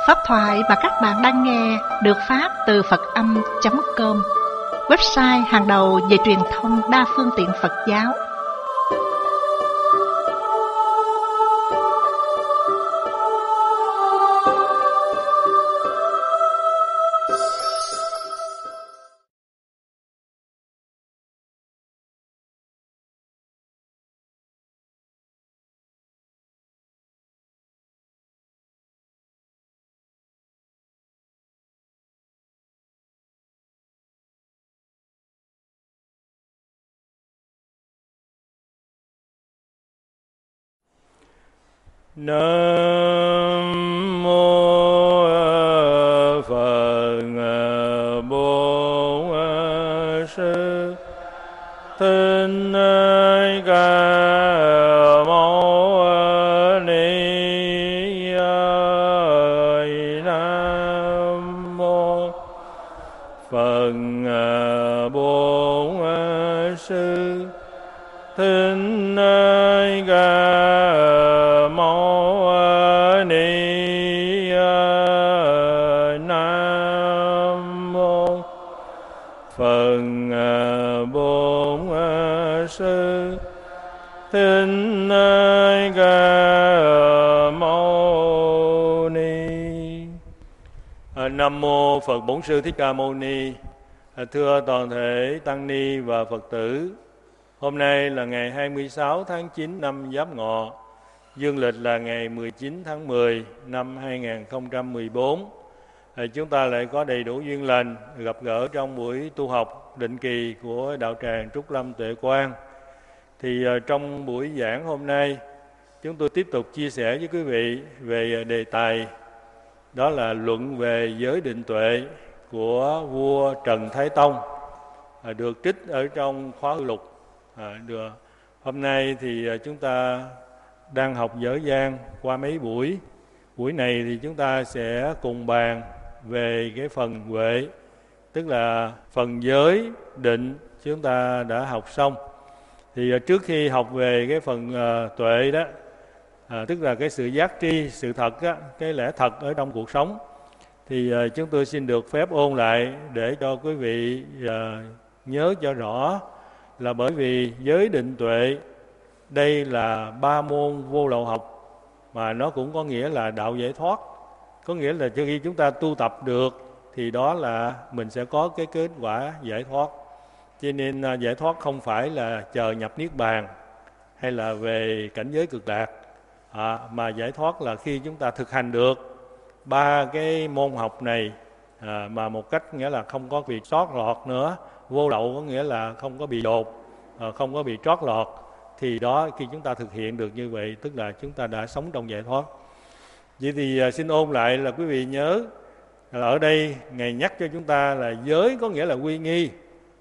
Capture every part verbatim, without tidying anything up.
Pháp thoại mà các bạn đang nghe được phát từ Phật Âm chấm com, website hàng đầu về truyền thông đa phương tiện Phật giáo. Nam mô Phật Bổn Sư Thích Ca Mâu Ni. Nam mô Phật Bổn Sư Thích Ca Thích Ca Mâu Ni. Nam mô Phật Bổn Sư Thích Ca Mâu Ni. Thưa toàn thể tăng ni và Phật tử, hôm nay là ngày hai mươi sáu tháng chín năm Giáp Ngọ, dương lịch là ngày mười chín tháng mười năm hai nghìn không trăm mười bốn. Chúng ta lại có đầy đủ duyên lành gặp gỡ trong buổi tu học định kỳ của đạo tràng Trúc Lâm Tuệ Quang. Thì uh, trong buổi giảng hôm nay, chúng tôi tiếp tục chia sẻ với quý vị về đề tài đó là luận về giới định tuệ của vua Trần Thái Tông, uh, được trích ở trong khóa hư lục. Uh, được. Hôm nay thì uh, chúng ta đang học dở dang qua mấy buổi. Buổi này thì chúng ta sẽ cùng bàn về cái phần huệ, tức là phần giới định chúng ta đã học xong. Thì uh, trước khi học về cái phần uh, tuệ đó, uh, tức là cái sự giác tri, sự thật á, cái lẽ thật ở trong cuộc sống, thì uh, chúng tôi xin được phép ôn lại để cho quý vị uh, nhớ cho rõ, là bởi vì giới định tuệ đây là ba môn vô lậu học, mà nó cũng có nghĩa là đạo giải thoát. Có nghĩa là khi chúng ta tu tập được thì đó là mình sẽ có cái kết quả giải thoát. Cho nên giải thoát không phải là chờ nhập Niết Bàn hay là về cảnh giới cực lạc, à, mà giải thoát là khi chúng ta thực hành được ba cái môn học này à, mà một cách nghĩa là không có bị sót lọt nữa. Vô lậu có nghĩa là không có bị dột, à, không có bị trót lọt. Thì đó, khi chúng ta thực hiện được như vậy, tức là chúng ta đã sống trong giải thoát. Vậy thì à, xin ôn lại là quý vị nhớ là ở đây Ngài nhắc cho chúng ta là giới có nghĩa là uy nghi.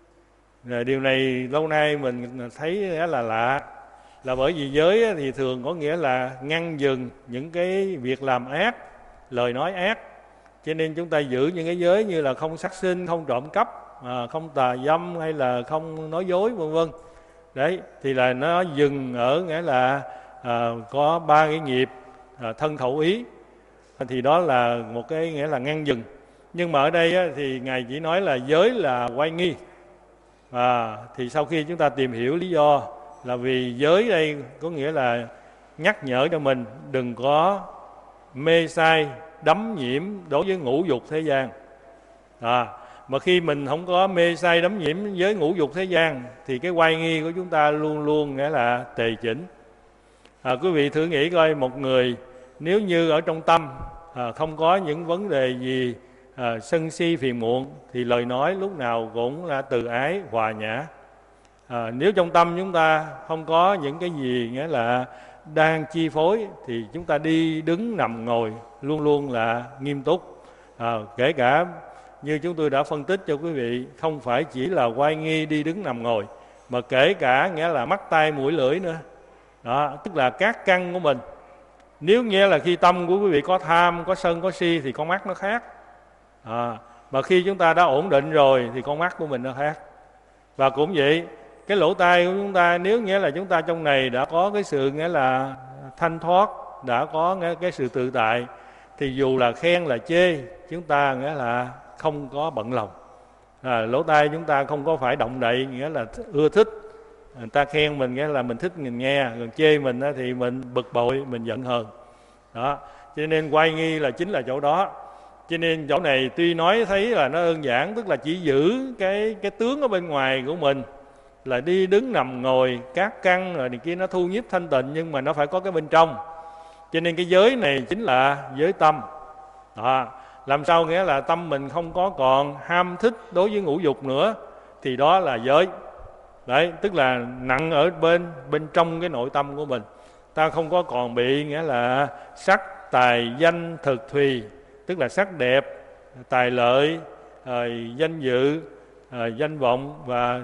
Điều này lâu nay mình thấy là lạ, là bởi vì giới thì thường có nghĩa là ngăn dừng những cái việc làm ác, lời nói ác. Cho nên chúng ta giữ những cái giới như là không sát sinh, không trộm cắp, không tà dâm hay là không nói dối vân vân. Đấy, thì là nó dừng ở nghĩa là à, có ba cái nghiệp à, thân khẩu ý. Thì đó là một cái nghĩa là ngăn dừng. Nhưng mà ở đây á, thì Ngài chỉ nói là giới là oai nghi. À, thì sau khi chúng ta tìm hiểu lý do là vì giới đây có nghĩa là nhắc nhở cho mình đừng có mê sai, đắm nhiễm đối với ngũ dục thế gian. À, mà khi mình không có mê say đắm nhiễm với ngũ dục thế gian thì cái oai nghi của chúng ta luôn luôn nghĩa là tề chỉnh. À, quý vị thử nghĩ coi, một người nếu như ở trong tâm à, không có những vấn đề gì à, sân si phiền muộn thì lời nói lúc nào cũng là từ ái hòa nhã. À, nếu trong tâm chúng ta không có những cái gì nghĩa là đang chi phối thì chúng ta đi đứng nằm ngồi luôn luôn là nghiêm túc. À, kể cả như chúng tôi đã phân tích cho quý vị, không phải chỉ là oai nghi đi đứng nằm ngồi, mà kể cả nghĩa là mắt tai mũi lưỡi nữa. Đó, tức là các căn của mình. Nếu nghĩa là khi tâm của quý vị có tham, có sân, có si thì con mắt nó khác. À, mà khi chúng ta đã ổn định rồi thì con mắt của mình nó khác. Và cũng vậy, cái lỗ tai của chúng ta, nếu nghĩa là chúng ta trong này đã có cái sự nghĩa là thanh thoát, đã có cái sự tự tại, thì dù là khen là chê, chúng ta nghĩa là không có bận lòng. À, lỗ tai chúng ta không có phải động đậy, nghĩa là ưa thích. Người ta khen mình nghĩa là mình thích mình nghe, còn chê mình thì mình bực bội, mình giận hờn. Đó, cho nên oai nghi là chính là chỗ đó. Cho nên chỗ này tuy nói thấy là nó đơn giản, tức là chỉ giữ cái cái tướng ở bên ngoài của mình, là đi đứng nằm ngồi các căn rồi này kia nó thu nhiếp thanh tịnh, nhưng mà nó phải có cái bên trong. Cho nên cái giới này chính là giới tâm. Đó, làm sao nghĩa là tâm mình không có còn ham thích đối với ngũ dục nữa, thì đó là giới. Đấy, tức là nặng ở bên bên trong cái nội tâm của mình. Ta không có còn bị nghĩa là sắc, tài, danh, thực, thùy, tức là sắc đẹp, tài lợi, à, danh dự, à, danh vọng và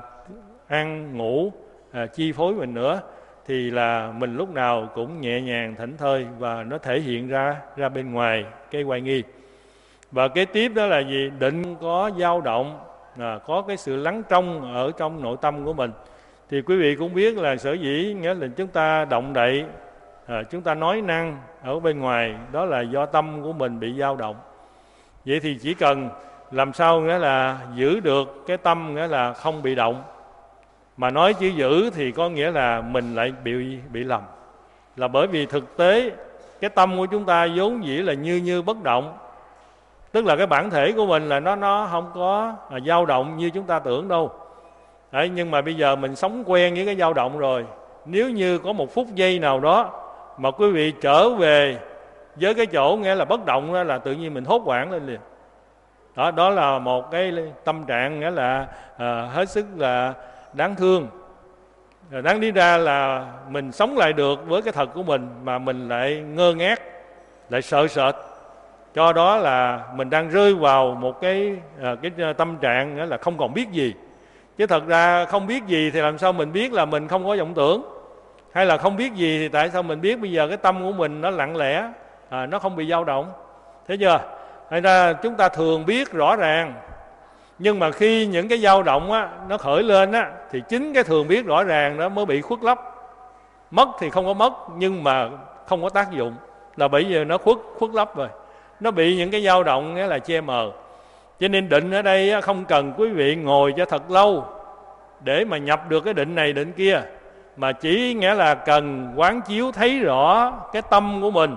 ăn ngủ à, chi phối mình nữa, thì là mình lúc nào cũng nhẹ nhàng thảnh thơi, và nó thể hiện ra ra bên ngoài cái oai nghi. Và kế tiếp đó là gì? Định có dao động, à, có cái sự lắng trong ở trong nội tâm của mình. Thì quý vị cũng biết là sở dĩ nghĩa là chúng ta động đậy, à, chúng ta nói năng ở bên ngoài, đó là do tâm của mình bị dao động. Vậy thì chỉ cần làm sao nghĩa là giữ được cái tâm nghĩa là không bị động. Mà nói chữ giữ thì có nghĩa là mình lại bị bị lầm. Là bởi vì thực tế cái tâm của chúng ta vốn dĩ là như như bất động. Tức là cái bản thể của mình là nó nó không có à, dao động như chúng ta tưởng đâu. Đấy, nhưng mà bây giờ mình sống quen với cái dao động rồi. Nếu như có một phút giây nào đó mà quý vị trở về với cái chỗ nghĩa là bất động đó, là tự nhiên mình hốt hoảng lên liền. Đó, đó là một cái tâm trạng nghĩa là à, hết sức là đáng thương. Đáng lý ra là mình sống lại được với cái thật của mình, mà mình lại ngơ ngác, lại sợ sệt. Cho đó là mình đang rơi vào một cái à, cái tâm trạng nghĩa là không còn biết gì. Chứ thật ra không biết gì thì làm sao mình biết là mình không có vọng tưởng? Hay là không biết gì thì tại sao mình biết bây giờ cái tâm của mình nó lặng lẽ, à, nó không bị dao động? Thấy chưa? Thành ra chúng ta thường biết rõ ràng, nhưng mà khi những cái dao động á, nó khởi lên á, thì chính cái thường biết rõ ràng đó mới bị khuất lấp. Mất thì không có mất, nhưng mà không có tác dụng, là bởi vì nó khuất khuất lấp rồi. Nó bị những cái dao động nghĩa là che mờ. Cho nên định ở đây không cần quý vị ngồi cho thật lâu để mà nhập được cái định này định kia, mà chỉ nghĩa là cần quán chiếu thấy rõ cái tâm của mình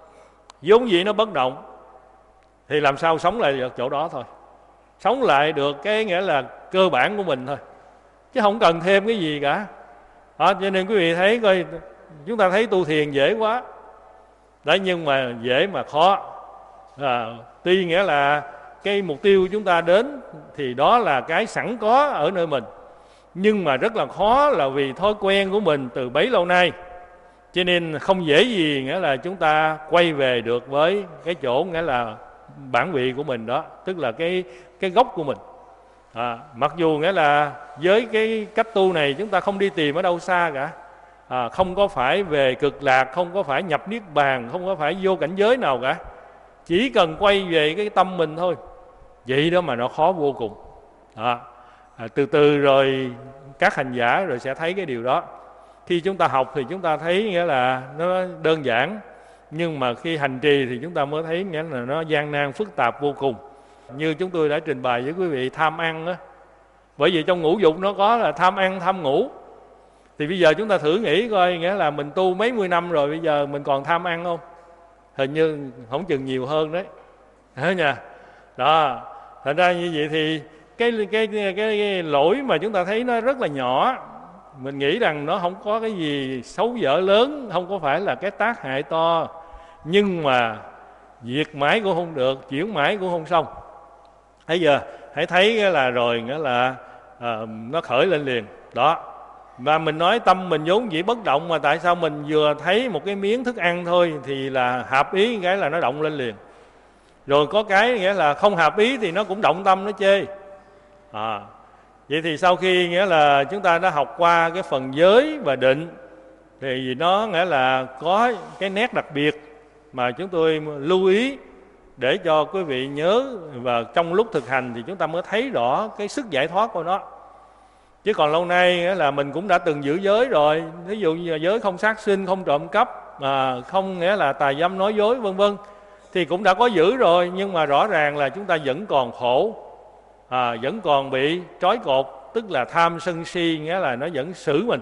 vốn dĩ nó bất động, thì làm sao sống lại được chỗ đó thôi. Sống lại được cái nghĩa là cơ bản của mình thôi, chứ không cần thêm cái gì cả. Đó, cho nên quý vị thấy coi, chúng ta thấy tu thiền dễ quá đấy, nhưng mà dễ mà khó. À, tuy nghĩa là cái mục tiêu chúng ta đến thì đó là cái sẵn có ở nơi mình, nhưng mà rất là khó, là vì thói quen của mình từ bấy lâu nay, cho nên không dễ gì nghĩa là chúng ta quay về được với cái chỗ nghĩa là bản vị của mình đó, tức là cái cái gốc của mình. À, mặc dù nghĩa là với cái cách tu này chúng ta không đi tìm ở đâu xa cả, à, không có phải về cực lạc, không có phải nhập niết bàn, không có phải vô cảnh giới nào cả, chỉ cần quay về cái tâm mình thôi. Vậy đó mà nó khó vô cùng. À, à, từ từ rồi các hành giả rồi sẽ thấy cái điều đó. Khi chúng ta học thì chúng ta thấy nghĩa là nó đơn giản, nhưng mà khi hành trì thì chúng ta mới thấy nghĩa là nó gian nan phức tạp vô cùng. Như chúng tôi đã trình bày với quý vị tham ăn á, bởi vì trong ngũ dục nó có là tham ăn, tham ngủ. Thì bây giờ chúng ta thử nghĩ coi, nghĩa là mình tu mấy mươi năm rồi, bây giờ mình còn tham ăn không? Hình như không chừng nhiều hơn đấy, thấy nha. Đó, thành ra như vậy thì cái, cái, cái, cái lỗi mà chúng ta thấy nó rất là nhỏ. Mình nghĩ rằng nó không có cái gì xấu dở lớn, không có phải là cái tác hại to, nhưng mà diệt mãi cũng không được, chuyển mãi cũng không xong. Bây giờ hãy thấy là rồi nghĩa là à, nó khởi lên liền đó. Và mình nói tâm mình vốn dĩ bất động, mà tại sao mình vừa thấy một cái miếng thức ăn thôi thì là hợp ý cái là nó động lên liền. Rồi có cái nghĩa là không hợp ý thì nó cũng động tâm, nó chê. À, vậy thì sau khi nghĩa là chúng ta đã học qua cái phần giới và định, thì nó nghĩa là có cái nét đặc biệt mà chúng tôi lưu ý để cho quý vị nhớ, và trong lúc thực hành thì chúng ta mới thấy rõ cái sức giải thoát của nó. Chứ còn lâu nay nghĩa là mình cũng đã từng giữ giới rồi, ví dụ như giới không sát sinh, không trộm cắp, à, không nghĩa là tà dâm nói dối vân vân, thì cũng đã có giữ rồi, nhưng mà rõ ràng là chúng ta vẫn còn khổ, à, vẫn còn bị trói cột, tức là tham sân si, nghĩa là nó vẫn xử mình.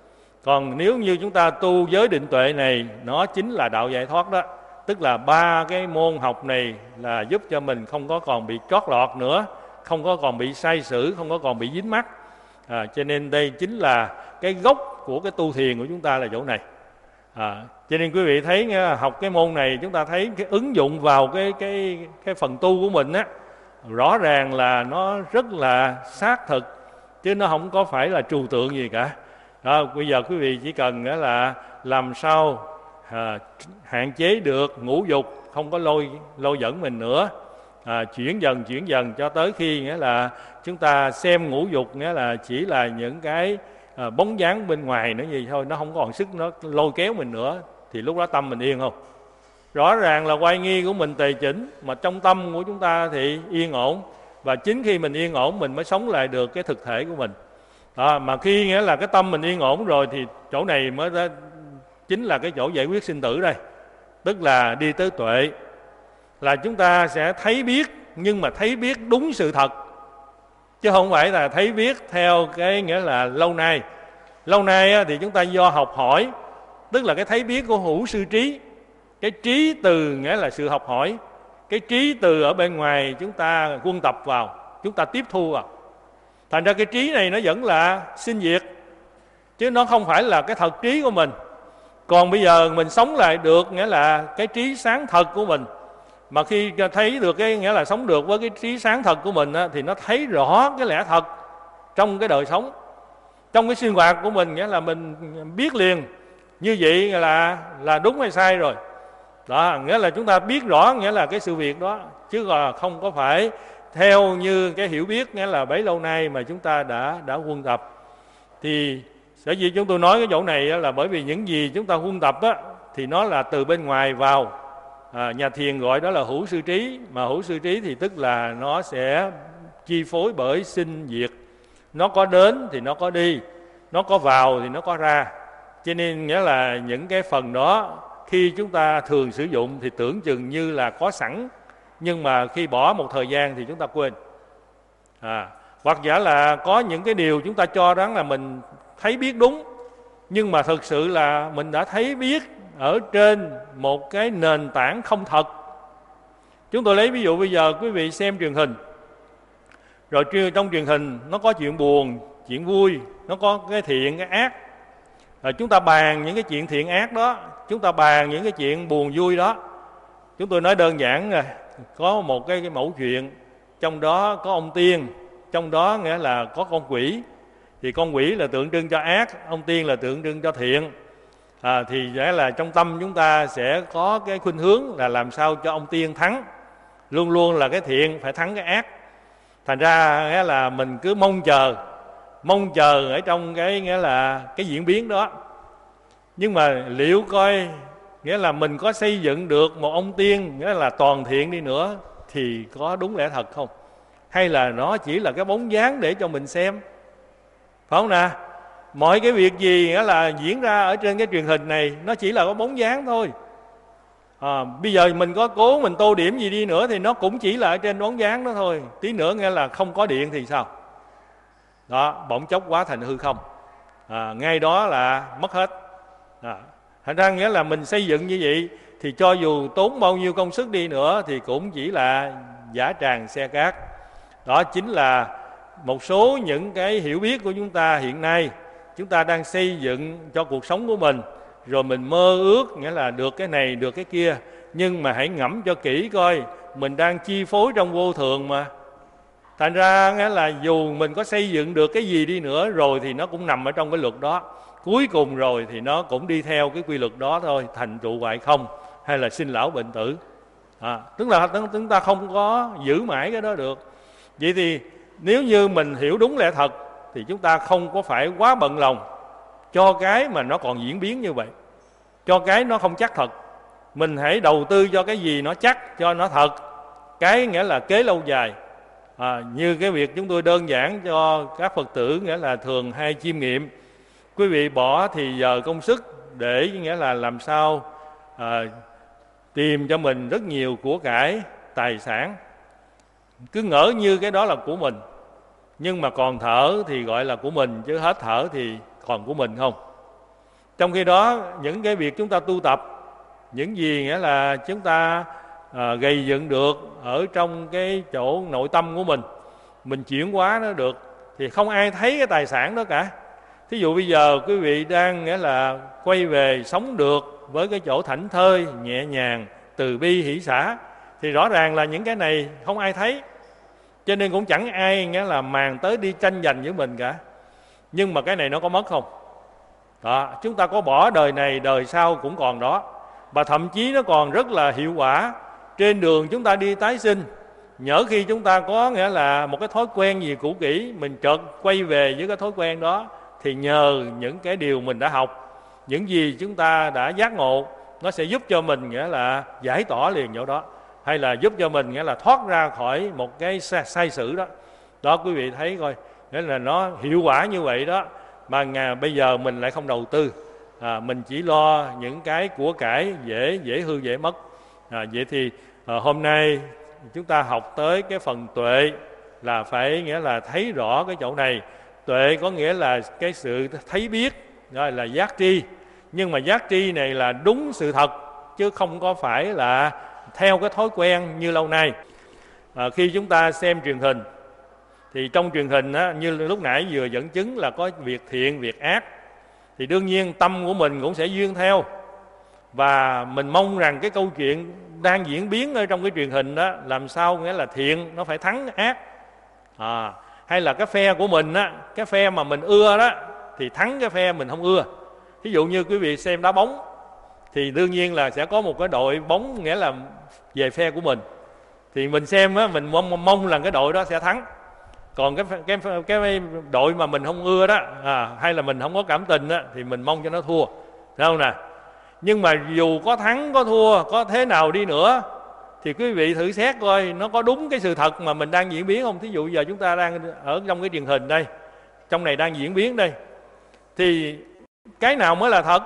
Còn nếu như chúng ta tu giới định tuệ này, nó chính là đạo giải thoát đó. Tức là ba cái môn học này là giúp cho mình không có còn bị trót lọt nữa, không có còn bị sai sử, không có còn bị dính mắc. À, cho nên đây chính là cái gốc của cái tu thiền của chúng ta là chỗ này. À, cho nên quý vị thấy nghe, học cái môn này chúng ta thấy cái ứng dụng vào cái cái cái phần tu của mình á, rõ ràng là nó rất là xác thực, chứ nó không có phải là trừu tượng gì cả. Đó, bây giờ quý vị chỉ cần là làm sao à, hạn chế được ngũ dục, không có lôi lôi dẫn mình nữa, à, chuyển dần chuyển dần cho tới khi nghĩa là chúng ta xem ngũ dục nghĩa là chỉ là những cái à, bóng dáng bên ngoài nữa gì thôi, nó không còn sức nó lôi kéo mình nữa, thì lúc đó tâm mình yên không? Rõ ràng là oai nghi của mình tề chỉnh, mà trong tâm của chúng ta thì yên ổn, và chính khi mình yên ổn mình mới sống lại được cái thực thể của mình. À, mà khi nghĩa là cái tâm mình yên ổn rồi thì chỗ này mới ra, chính là cái chỗ giải quyết sinh tử đây. Tức là đi tới tuệ, là chúng ta sẽ thấy biết, nhưng mà thấy biết đúng sự thật, chứ không phải là thấy biết theo cái nghĩa là lâu nay. Lâu nay thì chúng ta do học hỏi, tức là cái thấy biết của hữu sư trí. Cái trí từ nghĩa là sự học hỏi, cái trí từ ở bên ngoài chúng ta quân tập vào, chúng ta tiếp thu vào. Thành ra cái trí này nó vẫn là sinh diệt, chứ nó không phải là cái thật trí của mình. Còn bây giờ mình sống lại được nghĩa là cái trí sáng thật của mình. Mà khi thấy được cái nghĩa là sống được với cái trí sáng thật của mình á, thì nó thấy rõ cái lẽ thật trong cái đời sống, trong cái sinh hoạt của mình, nghĩa là mình biết liền như vậy là là đúng hay sai rồi. Đó, nghĩa là chúng ta biết rõ nghĩa là cái sự việc đó, chứ là không có phải theo như cái hiểu biết nghĩa là bấy lâu nay mà chúng ta đã đã huân tập. Thì sở dĩ chúng tôi nói cái chỗ này là bởi vì những gì chúng ta huân tập á, thì nó là từ bên ngoài vào. À, nhà thiền gọi đó là hữu sư trí, mà hữu sư trí thì tức là nó sẽ chi phối bởi sinh diệt. Nó có đến thì nó có đi, nó có vào thì nó có ra. Cho nên nghĩa là những cái phần đó khi chúng ta thường sử dụng thì tưởng chừng như là có sẵn, nhưng mà khi bỏ một thời gian thì chúng ta quên. À, hoặc giả là có những cái điều chúng ta cho rằng là mình thấy biết đúng, nhưng mà thực sự là mình đã thấy biết ở trên một cái nền tảng không thật. Chúng tôi lấy ví dụ bây giờ quý vị xem truyền hình, rồi trong truyền hình nó có chuyện buồn, chuyện vui, nó có cái thiện, cái ác. Rồi chúng ta bàn những cái chuyện thiện ác đó, chúng ta bàn những cái chuyện buồn vui đó. Chúng tôi nói đơn giản là có một cái, cái mẫu chuyện, trong đó có ông tiên, trong đó nghĩa là có con quỷ. Thì con quỷ là tượng trưng cho ác, ông tiên là tượng trưng cho thiện. À, thì nghĩa là trong tâm chúng ta sẽ có cái khuynh hướng là làm sao cho ông tiên thắng, luôn luôn là cái thiện phải thắng cái ác. Thành ra nghĩa là mình cứ mong chờ, mong chờ ở trong cái nghĩa là cái diễn biến đó. Nhưng mà liệu coi nghĩa là mình có xây dựng được một ông tiên nghĩa là toàn thiện đi nữa thì có đúng lẽ thật không? Hay là nó chỉ là cái bóng dáng để cho mình xem? Phải không nè? Mọi cái việc gì nghĩa là diễn ra ở trên cái truyền hình này nó chỉ là có bóng dáng thôi. À, bây giờ mình có cố mình tô điểm gì đi nữa thì nó cũng chỉ là ở trên bóng dáng đó thôi. Tí nữa nghĩa là không có điện thì sao? Đó, bỗng chốc quá thành hư không. À, ngay đó là mất hết. À, thành ra nghĩa là mình xây dựng như vậy thì cho dù tốn bao nhiêu công sức đi nữa thì cũng chỉ là giả tràng xe cát. Đó chính là một số những cái hiểu biết của chúng ta hiện nay. Chúng ta đang xây dựng cho cuộc sống của mình, rồi mình mơ ước nghĩa là được cái này, được cái kia. Nhưng mà hãy ngẫm cho kỹ coi, mình đang chi phối trong vô thường mà. Thành ra nghĩa là dù mình có xây dựng được cái gì đi nữa rồi thì nó cũng nằm ở trong cái luật đó. Cuối cùng rồi thì nó cũng đi theo cái quy luật đó thôi, thành trụ hoại không hay là sinh lão bệnh tử. À, tức là chúng ta không có giữ mãi cái đó được. Vậy thì nếu như mình hiểu đúng lẽ thật thì chúng ta không có phải quá bận lòng cho cái mà nó còn diễn biến như vậy, cho cái nó không chắc thật. Mình hãy đầu tư cho cái gì nó chắc, cho nó thật, cái nghĩa là kế lâu dài. À, như cái việc chúng tôi đơn giản cho các Phật tử nghĩa là thường hay chiêm nghiệm. Quý vị bỏ thì giờ công sức để nghĩa là làm sao à, tìm cho mình rất nhiều của cải, tài sản, cứ ngỡ như cái đó là của mình. Nhưng mà còn thở thì gọi là của mình, chứ hết thở thì còn của mình không. Trong khi đó, những cái việc chúng ta tu tập, những gì nghĩa là chúng ta à, gây dựng được ở trong cái chỗ nội tâm của mình, mình chuyển hóa nó được, thì không ai thấy cái tài sản đó cả. Thí dụ bây giờ quý vị đang nghĩa là quay về sống được với cái chỗ thảnh thơi, nhẹ nhàng, từ bi, hỷ xả, thì rõ ràng là những cái này không ai thấy, cho nên cũng chẳng ai nghĩa là màng tới đi tranh giành với mình cả. Nhưng mà cái này nó có mất không? Đó, chúng ta có bỏ đời này, đời sau cũng còn đó. Và thậm chí nó còn rất là hiệu quả. Trên đường chúng ta đi tái sinh, nhỡ khi chúng ta có nghĩa là một cái thói quen gì cũ kỹ, mình chợt quay về với cái thói quen đó, thì nhờ những cái điều mình đã học, những gì chúng ta đã giác ngộ, nó sẽ giúp cho mình nghĩa là giải tỏa liền chỗ đó, hay là giúp cho mình nghĩa là thoát ra khỏi một cái sai sử đó. Đó, quý vị thấy coi, nghĩa là nó hiệu quả như vậy đó. Mà ngày bây giờ mình lại không đầu tư, à, mình chỉ lo những cái của cải dễ dễ hư dễ mất. À, vậy thì à, hôm nay chúng ta học tới cái phần tuệ, là phải nghĩa là thấy rõ cái chỗ này. Tuệ có nghĩa là cái sự thấy biết, gọi là giác tri. Nhưng mà giác tri này là đúng sự thật, chứ không có phải là theo cái thói quen như lâu nay. À, khi chúng ta xem truyền hình, thì trong truyền hình á, như lúc nãy vừa dẫn chứng là có việc thiện, việc ác, thì đương nhiên tâm của mình cũng sẽ duyên theo. Và mình mong rằng cái câu chuyện đang diễn biến ở trong cái truyền hình đó, làm sao nghĩa là thiện nó phải thắng ác, à, hay là cái phe của mình á, cái phe mà mình ưa đó thì thắng cái phe mình không ưa. Ví dụ như quý vị xem đá bóng, thì đương nhiên là sẽ có một cái đội bóng nghĩa là về phe của mình, thì mình xem á, mình mong, mong là cái đội đó sẽ thắng. Còn cái cái cái đội mà mình không ưa đó, à, hay là mình không có cảm tình đó, thì mình mong cho nó thua, thấy không nè? Nhưng mà dù có thắng có thua, có thế nào đi nữa, thì quý vị thử xét coi nó có đúng cái sự thật mà mình đang diễn biến không. Thí dụ giờ chúng ta đang ở trong cái truyền hình đây, trong này đang diễn biến đây, thì cái nào mới là thật?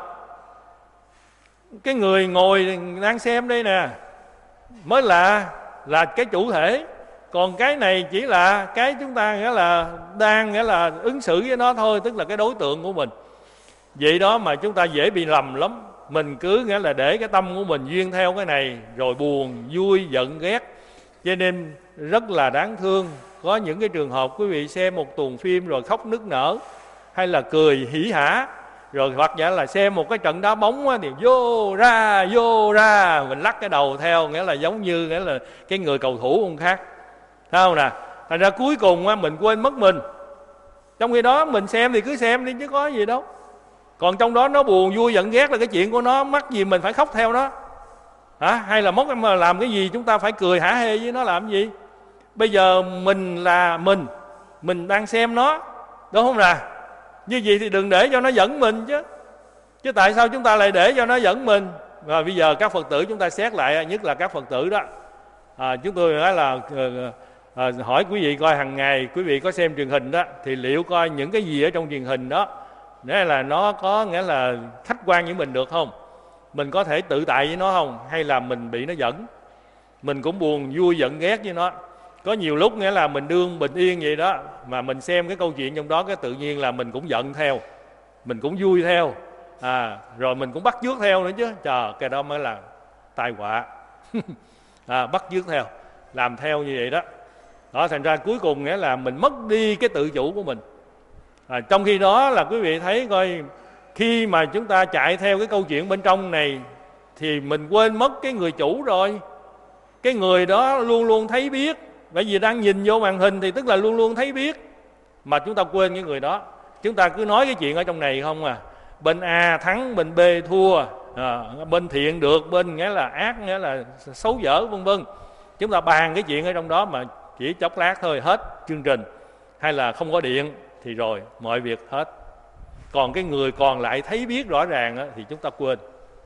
Cái người ngồi đang xem đây nè mới là là cái chủ thể. Còn cái này chỉ là cái chúng ta nghĩa là đang nghĩa là ứng xử với nó thôi, tức là cái đối tượng của mình. Vậy đó mà chúng ta dễ bị lầm lắm. Mình cứ nghĩa là để cái tâm của mình duyên theo cái này, rồi buồn, vui, giận, ghét. Cho nên rất là đáng thương. Có những cái trường hợp quý vị xem một tuần phim rồi khóc nức nở, hay là cười hỉ hả, rồi hoặc giả là xem một cái trận đá bóng á, thì vô ra vô ra, mình lắc cái đầu theo, nghĩa là giống như nghĩa là cái người cầu thủ không khác, thấy không nè? Thành ra cuối cùng á, mình quên mất mình. Trong khi đó mình xem thì cứ xem đi chứ có gì đâu. Còn trong đó nó buồn vui giận ghét là cái chuyện của nó, mắc gì mình phải khóc theo nó hả? Hay là mốt mà làm cái gì chúng ta phải cười hả hê với nó làm gì? Bây giờ mình là mình, mình đang xem nó, đúng không nè? Như vậy thì đừng để cho nó dẫn mình chứ. Chứ tại sao chúng ta lại để cho nó dẫn mình? Và bây giờ các Phật tử chúng ta xét lại, nhất là các Phật tử đó, à, chúng tôi nói là à, hỏi quý vị coi hàng ngày quý vị có xem truyền hình đó, thì liệu coi những cái gì ở trong truyền hình đó nghĩa là nó có nghĩa là khách quan với mình được không? Mình có thể tự tại với nó không? Hay là mình bị nó dẫn? Mình cũng buồn vui giận ghét với nó. Có nhiều lúc nghĩa là mình đương bình yên vậy đó, mà mình xem cái câu chuyện trong đó, cái tự nhiên là mình cũng giận theo, mình cũng vui theo, à, rồi mình cũng bắt chước theo nữa chứ. Trời, cái đó mới là tai họa. À, bắt chước theo, làm theo như vậy đó. Đó, thành ra cuối cùng nghĩa là mình mất đi cái tự chủ của mình. À, trong khi đó là quý vị thấy coi, khi mà chúng ta chạy theo cái câu chuyện bên trong này, thì mình quên mất cái người chủ rồi. Cái người đó luôn luôn thấy biết, bởi vì đang nhìn vô màn hình thì tức là luôn luôn thấy biết, mà chúng ta quên cái người đó. Chúng ta cứ nói cái chuyện ở trong này không à, bên A thắng, bên B thua, à, bên thiện được, bên nghĩa là ác, nghĩa là xấu dở, vân vân. Chúng ta bàn cái chuyện ở trong đó mà chỉ chốc lát thôi hết chương trình, hay là không có điện thì rồi mọi việc hết. Còn cái người còn lại thấy biết rõ ràng á, thì chúng ta quên.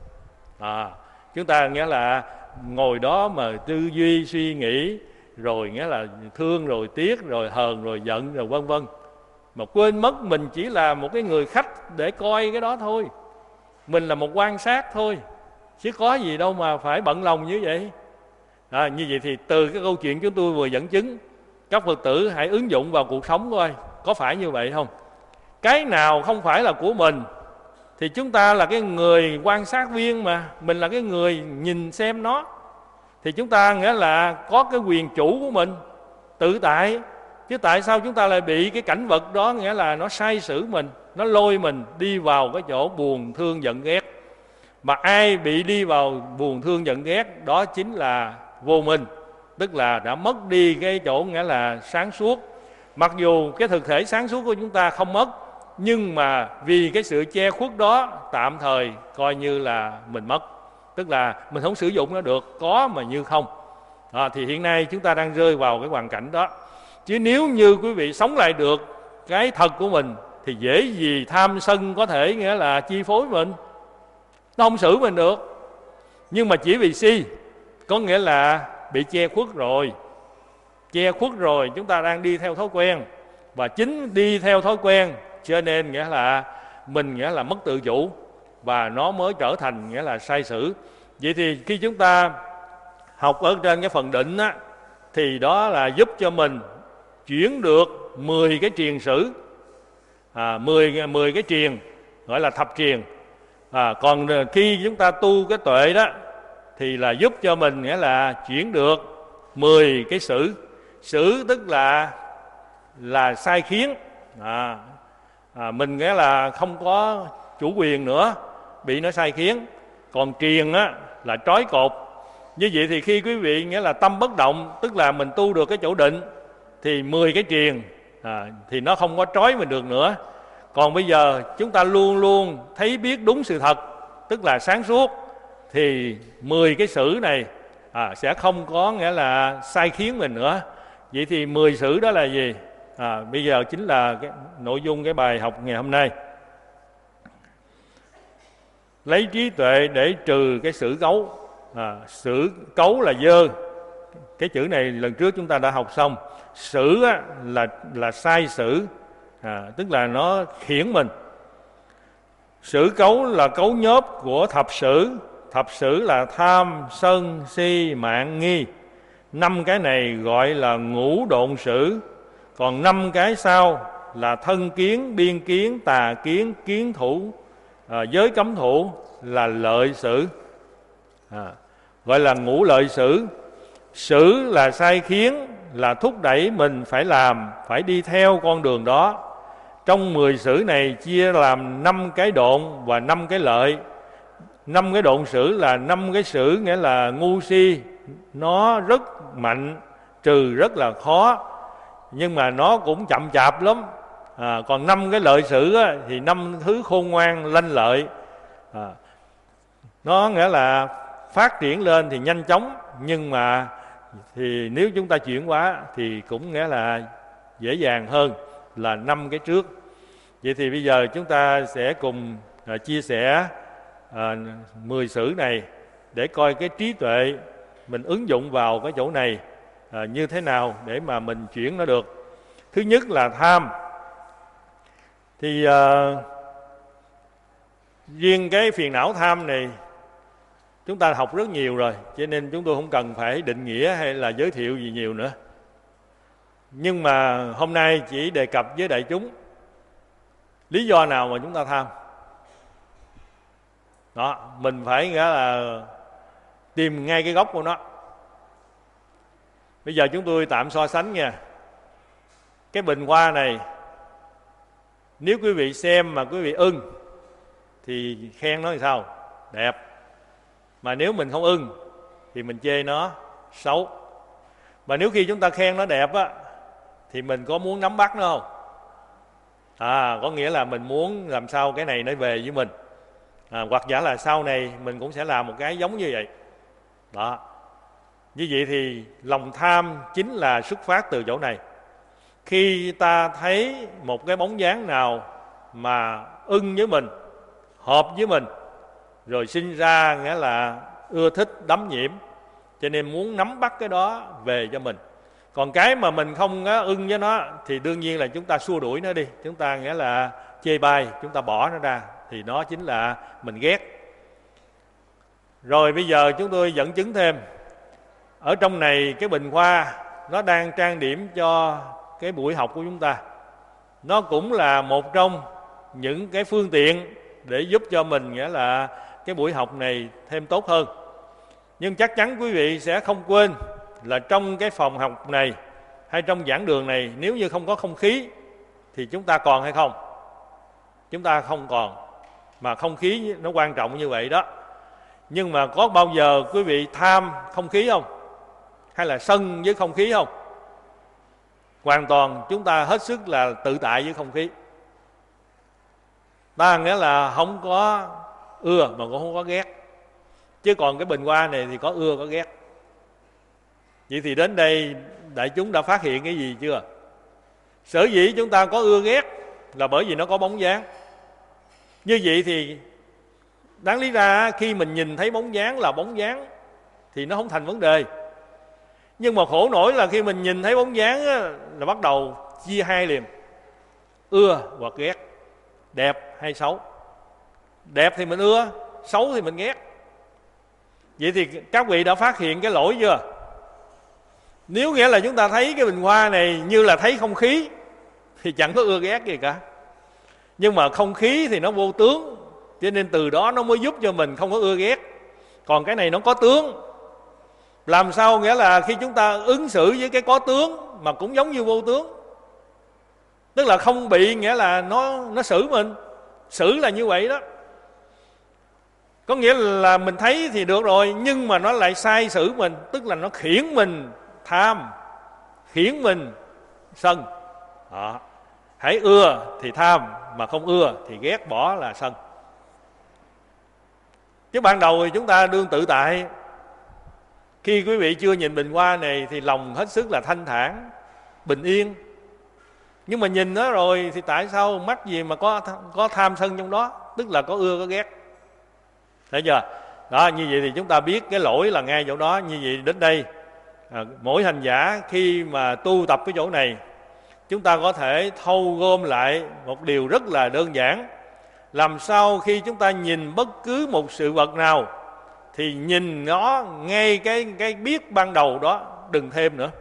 À, chúng ta nghĩa là ngồi đó mà tư duy suy nghĩ, rồi nghĩa là thương rồi tiếc rồi hờn rồi giận rồi vân vân, mà quên mất mình chỉ là một cái người khách để coi cái đó thôi. Mình là một quan sát thôi. chứ có gì đâu mà phải bận lòng như vậy. À, như vậy thì từ cái câu chuyện chúng tôi vừa dẫn chứng, các Phật tử hãy ứng dụng vào cuộc sống coi, có phải như vậy không? Cái nào không phải là của mình thì chúng ta là cái người quan sát viên mà, mình là cái người nhìn xem nó, thì chúng ta nghĩa là có cái quyền chủ của mình, tự tại. Chứ tại sao chúng ta lại bị cái cảnh vật đó nghĩa là nó sai sử mình, nó lôi mình đi vào cái chỗ buồn thương giận ghét. Mà ai bị đi vào buồn thương giận ghét đó chính là vô minh, tức là đã mất đi cái chỗ nghĩa là sáng suốt. Mặc dù cái thực thể sáng suốt của chúng ta không mất, nhưng mà vì cái sự che khuất đó tạm thời coi như là mình mất, tức là mình không sử dụng nó được, có mà như không. À, thì hiện nay chúng ta đang rơi vào cái hoàn cảnh đó. Chứ nếu như quý vị sống lại được cái thật của mình thì dễ gì tham sân có thể nghĩa là chi phối mình, nó không xử mình được. Nhưng mà chỉ vì si, có nghĩa là bị che khuất rồi. Che khuất rồi chúng ta đang đi theo thói quen, và chính đi theo thói quen cho nên nghĩa là mình nghĩa là mất tự chủ, và nó mới trở thành nghĩa là sai sử. Vậy thì khi chúng ta học ở trên cái phần định á, thì đó là giúp cho mình chuyển được mười cái triền sử, à, mười, mười cái triền gọi là thập triền. À, còn khi chúng ta tu cái tuệ đó thì là giúp cho mình nghĩa là chuyển được mười cái sử. Sử tức là là sai khiến, à, à, mình nghĩa là không có chủ quyền nữa, bị nó sai khiến. Còn triền á là trói cột. Như vậy thì khi quý vị nghĩa là tâm bất động, tức là mình tu được cái chỗ định, thì mười cái triền à, thì nó không có trói mình được nữa. Còn bây giờ chúng ta luôn luôn thấy biết đúng sự thật, tức là sáng suốt, thì mười cái sử này à, sẽ không có nghĩa là sai khiến mình nữa. Vậy thì mười sử đó là gì? À, bây giờ chính là cái nội dung cái bài học ngày hôm nay. Lấy trí tuệ để trừ cái sử cấu. À, sử cấu là dơ. Cái chữ này lần trước chúng ta đã học xong. Sử á, là, là sai sử, à, tức là nó khiển mình. Sử cấu là cấu nhớp của thập sử. Thập sử là tham, sân, si, mạng, nghi. Năm cái này gọi là ngũ độn sử. Còn năm cái sau là thân kiến, biên kiến, tà kiến, kiến thủ, à, giới cấm thủ là lợi sử, à, gọi là ngũ lợi sử. Sử là sai khiến, là thúc đẩy mình phải làm, phải đi theo con đường đó. Trong mười sử này chia làm năm cái độn và năm cái lợi. Năm cái độn sử là năm cái sử nghĩa là ngu si, nó rất mạnh, trừ rất là khó, nhưng mà nó cũng chậm chạp lắm. À, còn năm cái lợi sử á, thì năm thứ khôn ngoan, lanh lợi, à, nó nghĩa là phát triển lên thì nhanh chóng, nhưng mà thì nếu chúng ta chuyển hóa thì cũng nghĩa là dễ dàng hơn là năm cái trước. Vậy thì bây giờ chúng ta sẽ cùng à, chia sẻ à, mười sử này để coi cái trí tuệ mình ứng dụng vào cái chỗ này à, như thế nào để mà mình chuyển nó được. Thứ nhất là tham. Thì à, riêng cái phiền não tham này chúng ta học rất nhiều rồi, cho nên chúng tôi không cần phải định nghĩa hay là giới thiệu gì nhiều nữa. Nhưng mà hôm nay chỉ đề cập với đại chúng lý do nào mà chúng ta tham. Đó, mình phải nghĩa là tìm ngay cái gốc của nó. Bây giờ chúng tôi tạm so sánh nha. Cái bình hoa này, nếu quý vị xem mà quý vị ưng thì khen nó thì sao? Đẹp. Mà nếu mình không ưng thì mình chê nó xấu. Mà nếu khi chúng ta khen nó đẹp á, thì mình có muốn nắm bắt nó không? À, có nghĩa là mình muốn làm sao cái này nó về với mình, à, hoặc giả là sau này mình cũng sẽ làm một cái giống như vậy. Đó. Như vậy thì lòng tham chính là xuất phát từ chỗ này. Khi ta thấy một cái bóng dáng nào mà ưng với mình, hợp với mình, rồi sinh ra nghĩa là ưa thích đắm nhiễm, cho nên muốn nắm bắt cái đó về cho mình. Còn cái mà mình không ưng với nó thì đương nhiên là chúng ta xua đuổi nó đi, chúng ta nghĩa là chê bai, chúng ta bỏ nó ra, thì đó chính là mình ghét. Rồi bây giờ chúng tôi dẫn chứng thêm. Ở trong này cái bình hoa nó đang trang điểm cho cái buổi học của chúng ta. Nó cũng là một trong những cái phương tiện để giúp cho mình, nghĩa là cái buổi học này thêm tốt hơn. Nhưng chắc chắn quý vị sẽ không quên là trong cái phòng học này hay trong giảng đường này, nếu như không có không khí thì chúng ta còn hay không? Chúng ta không còn. Mà không khí nó quan trọng như vậy đó. Nhưng mà có bao giờ quý vị tham không khí không? Hay là sân với không khí không? Hoàn toàn chúng ta hết sức là tự tại với không khí. Ta nghĩa là không có ưa mà cũng không có ghét. Chứ còn cái bình hoa này thì có ưa có ghét. Vậy thì đến đây đại chúng đã phát hiện cái gì chưa? Sở dĩ chúng ta có ưa ghét là bởi vì nó có bóng dáng. Như vậy thì đáng lý ra khi mình nhìn thấy bóng dáng là bóng dáng thì nó không thành vấn đề. Nhưng mà khổ nổi là khi mình nhìn thấy bóng dáng á, là bắt đầu chia hai liền. Ưa hoặc ghét. Đẹp hay xấu. Đẹp thì mình ưa, xấu thì mình ghét. Vậy thì các vị đã phát hiện cái lỗi chưa? Nếu nghĩa là chúng ta thấy cái bình hoa này như là thấy không khí thì chẳng có ưa ghét gì cả. Nhưng mà không khí thì nó vô tướng, cho nên từ đó nó mới giúp cho mình không có ưa ghét. Còn cái này nó có tướng. Làm sao nghĩa là khi chúng ta ứng xử với cái có tướng mà cũng giống như vô tướng? Tức là không bị, nghĩa là nó nó xử mình. Xử là như vậy đó. Có nghĩa là mình thấy thì được rồi, nhưng mà nó lại sai xử mình. Tức là nó khiển mình tham, khiển mình sân. Đó. Hãy ưa thì tham, mà không ưa thì ghét bỏ là sân. Chứ ban đầu thì chúng ta đương tự tại. Khi quý vị chưa nhìn bình hoa này thì lòng hết sức là thanh thản, bình yên. Nhưng mà nhìn nó rồi thì tại sao mắc gì mà có có tham sân trong đó? Tức là có ưa có ghét. Thấy chưa? Đó, như vậy thì chúng ta biết cái lỗi là ngay chỗ đó. Như vậy đến đây à, mỗi hành giả khi mà tu tập cái chỗ này, chúng ta có thể thâu gom lại một điều rất là đơn giản. Làm sao khi chúng ta nhìn bất cứ một sự vật nào thì nhìn nó ngay cái, cái biết ban đầu đó, đừng thêm nữa.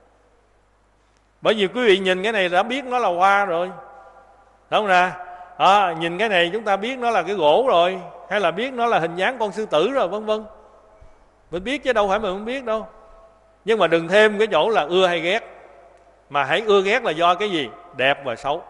Bởi vì quý vị nhìn cái này đã biết nó là hoa rồi, đúng không nè? À, nhìn cái này chúng ta biết nó là cái gỗ rồi, hay là biết nó là hình dáng con sư tử rồi, vân vân. Mình biết chứ đâu phải mình không biết đâu. Nhưng mà đừng thêm cái chỗ là ưa hay ghét, mà hãy ưa ghét là do cái gì? Đẹp và xấu.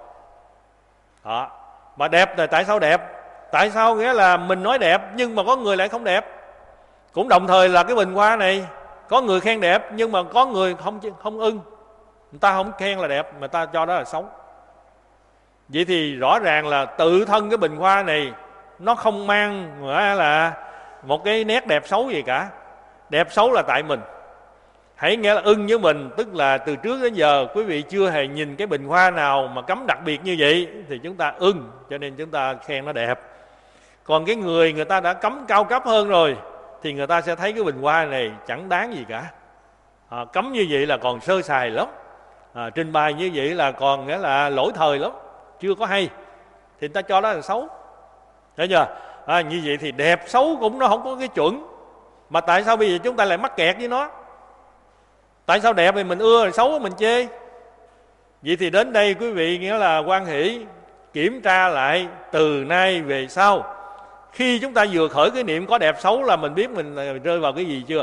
Đó. Mà đẹp là tại sao đẹp? Tại sao nghĩa là mình nói đẹp nhưng mà có người lại không đẹp? Cũng đồng thời là cái bình hoa này, có người khen đẹp nhưng mà có người không không ưng. Người ta không khen là đẹp mà ta cho đó là xấu. Vậy thì rõ ràng là tự thân cái bình hoa này nó không mang là một cái nét đẹp xấu gì cả. Đẹp xấu là tại mình. Hãy nghe là ưng với mình, tức là từ trước đến giờ quý vị chưa hề nhìn cái bình hoa nào mà cắm đặc biệt như vậy thì chúng ta ưng, cho nên chúng ta khen nó đẹp. Còn cái người người ta đã cắm cao cấp hơn rồi thì người ta sẽ thấy cái bình hoa này chẳng đáng gì cả. À, cắm như vậy là còn sơ sài lắm. À, trình bày như vậy là còn nghĩa là lỗi thời lắm, chưa có hay, thì người ta cho đó là xấu. Thấy chưa? À, như vậy thì đẹp xấu cũng nó không có cái chuẩn. Mà tại sao bây giờ chúng ta lại mắc kẹt với nó? Tại sao đẹp thì mình ưa, rồi xấu mình chê? Vậy thì đến đây quý vị nghĩa là hoan hỷ kiểm tra lại từ nay về sau. Khi chúng ta vừa khởi cái niệm có đẹp xấu là mình biết mình rơi vào cái gì chưa?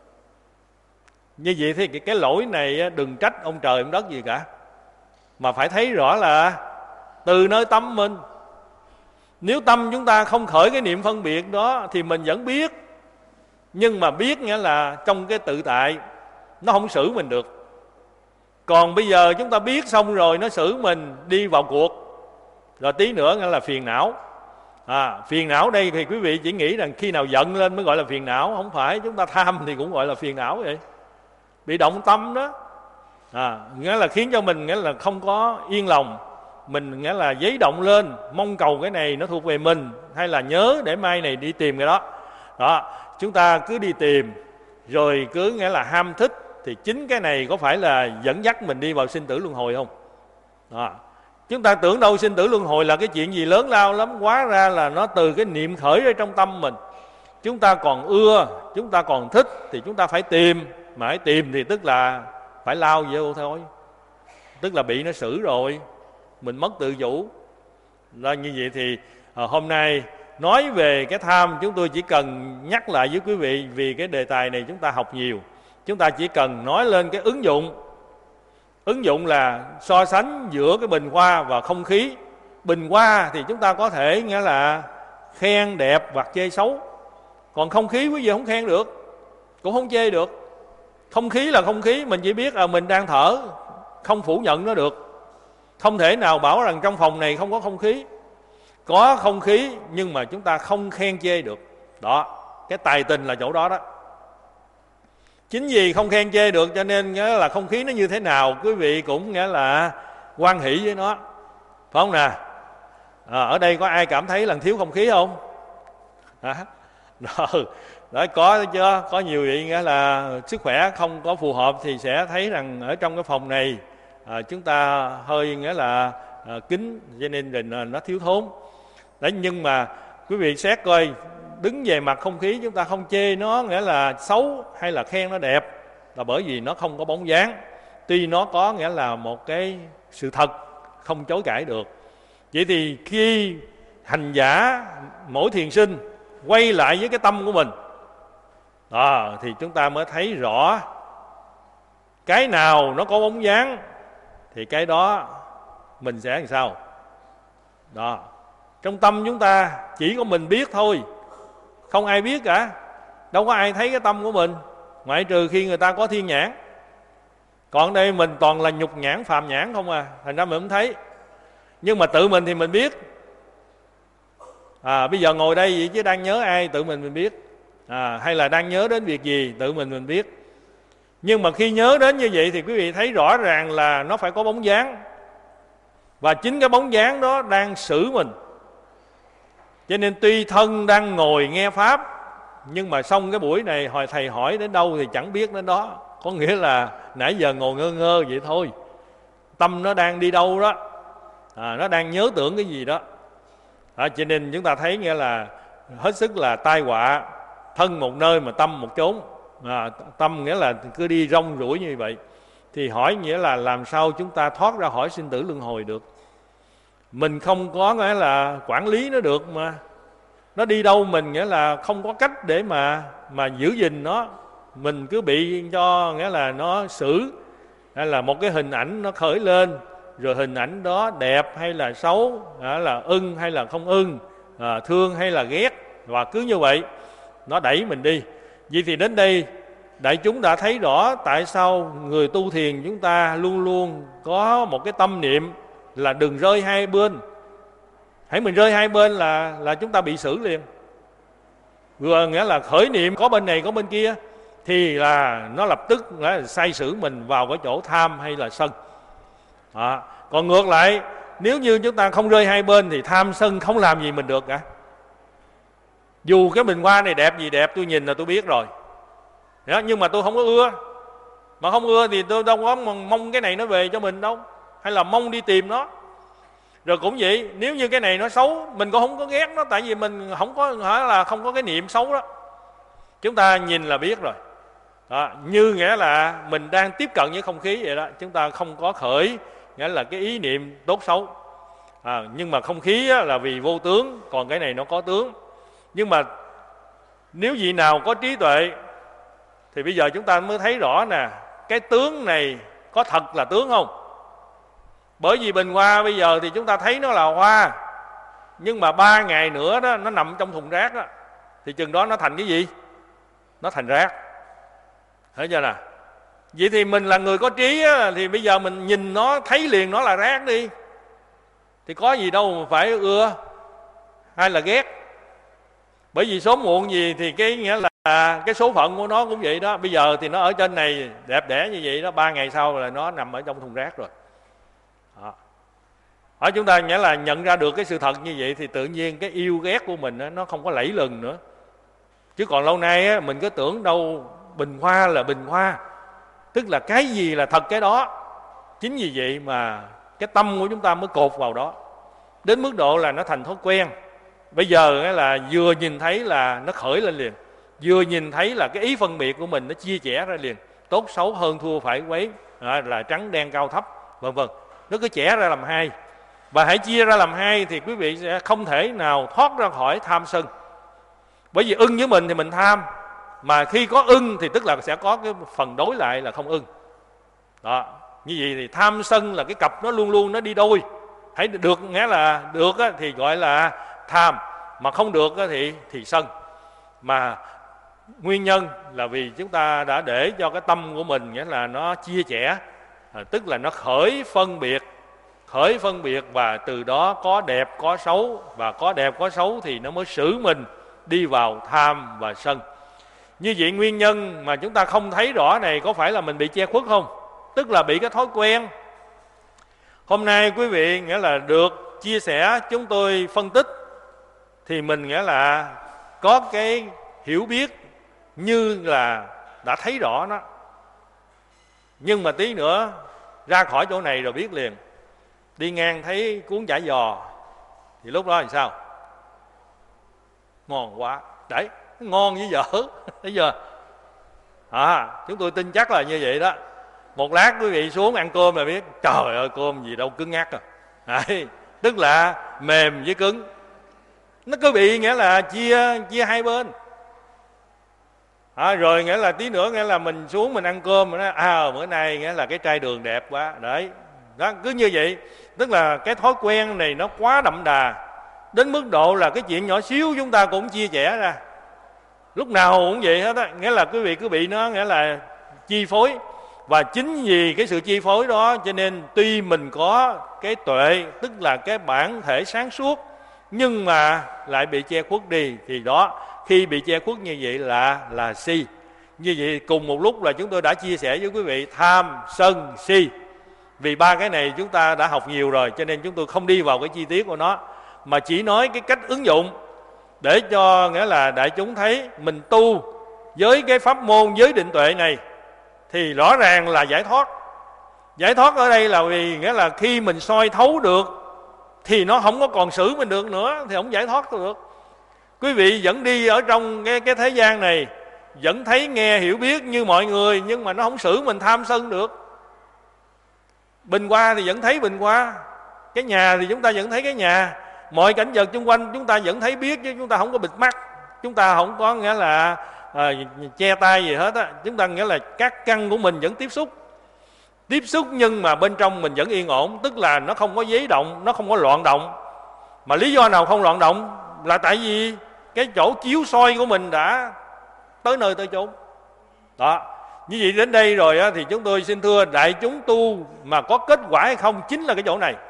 Như vậy thì cái, cái lỗi này đừng trách ông trời ông đất gì cả, mà phải thấy rõ là từ nơi tâm mình. Nếu tâm chúng ta không khởi cái niệm phân biệt đó thì mình vẫn biết. Nhưng mà biết nghĩa là trong cái tự tại, nó không xử mình được. Còn bây giờ chúng ta biết xong rồi nó xử mình, đi vào cuộc, rồi tí nữa nghĩa là phiền não. À, phiền não đây thì quý vị chỉ nghĩ rằng khi nào giận lên mới gọi là phiền não. Không phải, chúng ta tham thì cũng gọi là phiền não vậy. Bị động tâm đó. À, nghĩa là khiến cho mình nghĩa là không có yên lòng. Mình nghĩa là giấy động lên, mong cầu cái này nó thuộc về mình, hay là nhớ để mai này đi tìm cái đó. Đó, chúng ta cứ đi tìm, rồi cứ nghĩa là ham thích, thì chính cái này có phải là dẫn dắt mình đi vào sinh tử luân hồi không? Đó. Chúng ta tưởng đâu sinh tử luân hồi là cái chuyện gì lớn lao lắm, hóa ra là nó từ cái niệm khởi ở trong tâm mình. chúng ta còn ưa, chúng ta còn thích thì chúng ta phải tìm. Mà phải tìm thì tức là phải lao vô thôi, tức là bị nó xử rồi, mình mất tự chủ. Là như vậy thì à, hôm nay nói về cái tham, chúng tôi chỉ cần nhắc lại với quý vị, vì cái đề tài này chúng ta học nhiều, chúng ta chỉ cần nói lên cái ứng dụng. Ứng dụng là so sánh giữa cái bình hoa và không khí. Bình hoa thì chúng ta có thể nghĩa là khen đẹp hoặc chê xấu, còn không khí quý vị không khen được, cũng không chê được. Không khí là không khí, mình chỉ biết là mình đang thở, không phủ nhận nó được. Không thể nào bảo rằng trong phòng này không có không khí. Có không khí nhưng mà chúng ta không khen chê được. Đó, cái tài tình là chỗ đó đó. Chính vì không khen chê được cho nên nghĩa là không khí nó như thế nào quý vị cũng nghĩa là hoan hỷ với nó, phải không nè? À, ở đây có ai cảm thấy là thiếu không khí không? À, rồi, đó, có chứ, có nhiều vị nghĩa là sức khỏe không có phù hợp thì sẽ thấy rằng ở trong cái phòng này à, chúng ta hơi nghĩa là à, kín, cho nên là nó thiếu thốn. Đấy, nhưng mà quý vị xét coi, đứng về mặt không khí chúng ta không chê nó nghĩa là xấu hay là khen nó đẹp, là bởi vì nó không có bóng dáng. Tuy nó có nghĩa là một cái sự thật không chối cãi được. Vậy thì khi hành giả mỗi thiền sinh quay lại với cái tâm của mình à, thì chúng ta mới thấy rõ cái nào nó có bóng dáng thì cái đó mình sẽ làm sao. Đó, trong tâm chúng ta chỉ có mình biết thôi, không ai biết cả. Đâu có ai thấy cái tâm của mình, ngoại trừ khi người ta có thiên nhãn. Còn đây mình toàn là nhục nhãn, phàm nhãn không à, thành ra mình không thấy. Nhưng mà tự mình thì mình biết. À, bây giờ ngồi đây vậy chứ đang nhớ ai tự mình mình biết. À, hay là đang nhớ đến việc gì tự mình mình biết. Nhưng mà khi nhớ đến như vậy thì quý vị thấy rõ ràng là nó phải có bóng dáng. Và chính cái bóng dáng đó đang xử mình. Cho nên tuy thân đang ngồi nghe Pháp, nhưng mà xong cái buổi này hồi thầy hỏi đến đâu thì chẳng biết đến đó. Có nghĩa là nãy giờ ngồi ngơ ngơ vậy thôi, tâm nó đang đi đâu đó, à, nó đang nhớ tưởng cái gì đó. À, cho nên chúng ta thấy nghĩa là hết sức là tai họa. Thân một nơi mà tâm một chốn, à, tâm nghĩa là cứ đi rong ruổi như vậy. Thì hỏi nghĩa là làm sao chúng ta thoát ra khỏi sinh tử luân hồi được. Mình không có nghĩa là quản lý nó được mà. Nó đi đâu mình nghĩa là không có cách để mà mà giữ gìn nó. Mình cứ bị cho nghĩa là nó xử, hay là một cái hình ảnh nó khởi lên, rồi hình ảnh đó đẹp hay là xấu, à, là ưng hay là không ưng, à, thương hay là ghét, và cứ như vậy nó đẩy mình đi. Vậy thì đến đây đại chúng đã thấy rõ tại sao người tu thiền chúng ta luôn luôn có một cái tâm niệm là đừng rơi hai bên. Hãy mình rơi hai bên là là chúng ta bị xử liền. Vừa nghĩa là khởi niệm có bên này có bên kia thì là nó lập tức là sai sử mình vào cái chỗ tham hay là sân. À, còn ngược lại, nếu như chúng ta không rơi hai bên thì tham sân không làm gì mình được cả. Dù cái bình hoa này đẹp gì đẹp, tôi nhìn là tôi biết rồi. Đó, nhưng mà tôi không có ưa. Mà không ưa thì tôi đâu có mong cái này nó về cho mình đâu, hay là mong đi tìm nó. Rồi cũng vậy, nếu như cái này nó xấu, mình cũng không có ghét nó, tại vì mình không có là không có cái niệm xấu đó. Chúng ta nhìn là biết rồi. Đó, như nghĩa là mình đang tiếp cận với không khí vậy đó, chúng ta không có khởi nghĩa là cái ý niệm tốt xấu. À, nhưng mà không khí là vì vô tướng, còn cái này nó có tướng. Nhưng mà nếu vị nào có trí tuệ thì bây giờ chúng ta mới thấy rõ nè, cái tướng này có thật là tướng không? Bởi vì bình hoa bây giờ thì chúng ta thấy nó là hoa, nhưng mà ba ngày nữa đó nó nằm trong thùng rác đó, thì chừng đó nó thành cái gì? Nó thành rác. Thấy chưa nè? Vậy thì mình là người có trí á, thì bây giờ mình nhìn nó thấy liền nó là rác đi, thì có gì đâu mà phải ưa hay là ghét. Bởi vì sớm muộn gì thì cái nghĩa là cái số phận của nó cũng vậy đó. Bây giờ thì nó ở trên này đẹp đẽ như vậy đó, ba ngày sau là nó nằm ở trong thùng rác rồi. Đó. Ở chúng ta nghĩa là nhận ra được cái sự thật như vậy thì tự nhiên cái yêu ghét của mình đó, nó không có lẫy lừng nữa. Chứ còn lâu nay á, mình cứ tưởng đâu bình hoa là bình hoa, tức là cái gì là thật cái đó. Chính vì vậy mà cái tâm của chúng ta mới cột vào đó, đến mức độ là nó thành thói quen. Bây giờ là vừa nhìn thấy là nó khởi lên liền, vừa nhìn thấy là cái ý phân biệt của mình nó chia chẻ ra liền, tốt xấu hơn thua phải quấy, à, là trắng đen cao thấp, vân vân. Nó cứ chẻ ra làm hai, và hãy chia ra làm hai thì quý vị sẽ không thể nào thoát ra khỏi tham sân. Bởi vì ưng với mình thì mình tham, mà khi có ưng thì tức là sẽ có cái phần đối lại là không ưng. Đó, như vậy thì tham sân là cái cặp nó luôn luôn nó đi đôi. Hãy được, nghĩa là được thì gọi là tham, mà không được thì thì sân. Mà nguyên nhân là vì chúng ta đã để cho cái tâm của mình nghĩa là nó chia sẻ, à, tức là nó khởi phân biệt, khởi phân biệt và từ đó có đẹp có xấu, và có đẹp có xấu thì nó mới xử mình đi vào tham và sân. Như vậy nguyên nhân mà chúng ta không thấy rõ này có phải là mình bị che khuất không? Tức là bị cái thói quen. Hôm nay quý vị nghĩa là được chia sẻ, chúng tôi phân tích thì mình nghĩa là có cái hiểu biết như là đã thấy rõ nó. Nhưng mà tí nữa ra khỏi chỗ này rồi biết liền. Đi ngang thấy cuốn chả giò thì lúc đó thì sao? Ngon quá. Đấy, ngon với dở. Thấy chưa? À, chúng tôi tin chắc là như vậy đó. Một lát quý vị xuống ăn cơm là biết, trời ơi cơm gì đâu cứng ngắc à. Đấy, tức là mềm với cứng. Nó cứ bị nghĩa là chia chia hai bên. À, rồi nghĩa là tí nữa nghĩa là mình xuống mình ăn cơm mà nói, à bữa nay nghĩa là cái chai đường đẹp quá. Đấy, đó, cứ như vậy. Tức là cái thói quen này nó quá đậm đà, đến mức độ là cái chuyện nhỏ xíu chúng ta cũng chia sẻ ra. Lúc nào cũng vậy hết á. Nghĩa là quý vị cứ bị nó nghĩa là chi phối. Và chính vì cái sự chi phối đó cho nên tuy mình có cái tuệ, tức là cái bản thể sáng suốt, nhưng mà lại bị che khuất đi. Thì đó, khi bị che khuất như vậy là là si. Như vậy cùng một lúc là chúng tôi đã chia sẻ với quý vị tham, sân, si. Vì ba cái này chúng ta đã học nhiều rồi, cho nên chúng tôi không đi vào cái chi tiết của nó, mà chỉ nói cái cách ứng dụng để cho nghĩa là đại chúng thấy mình tu với cái pháp môn giới định tuệ này thì rõ ràng là giải thoát. Giải thoát ở đây là vì nghĩa là khi mình soi thấu được thì nó không có còn xử mình được nữa, thì không giải thoát được. Quý vị vẫn đi ở trong cái, cái thế gian này, vẫn thấy nghe hiểu biết như mọi người, nhưng mà nó không xử mình tham sân được. Bình qua thì vẫn thấy bình qua, cái nhà thì chúng ta vẫn thấy cái nhà, mọi cảnh vật xung quanh chúng ta vẫn thấy biết, chứ chúng ta không có bịt mắt, chúng ta không có nghĩa là à, che tay gì hết á. Chúng ta nghĩa là các căn của mình vẫn tiếp xúc, tiếp xúc nhưng mà bên trong mình vẫn yên ổn, tức là nó không có giấy động, nó không có loạn động. Mà lý do nào không loạn động là tại vì cái chỗ chiếu soi của mình đã tới nơi tới chốn. Đó, như vậy đến đây rồi á, thì chúng tôi xin thưa đại chúng tu mà có kết quả hay không chính là cái chỗ này.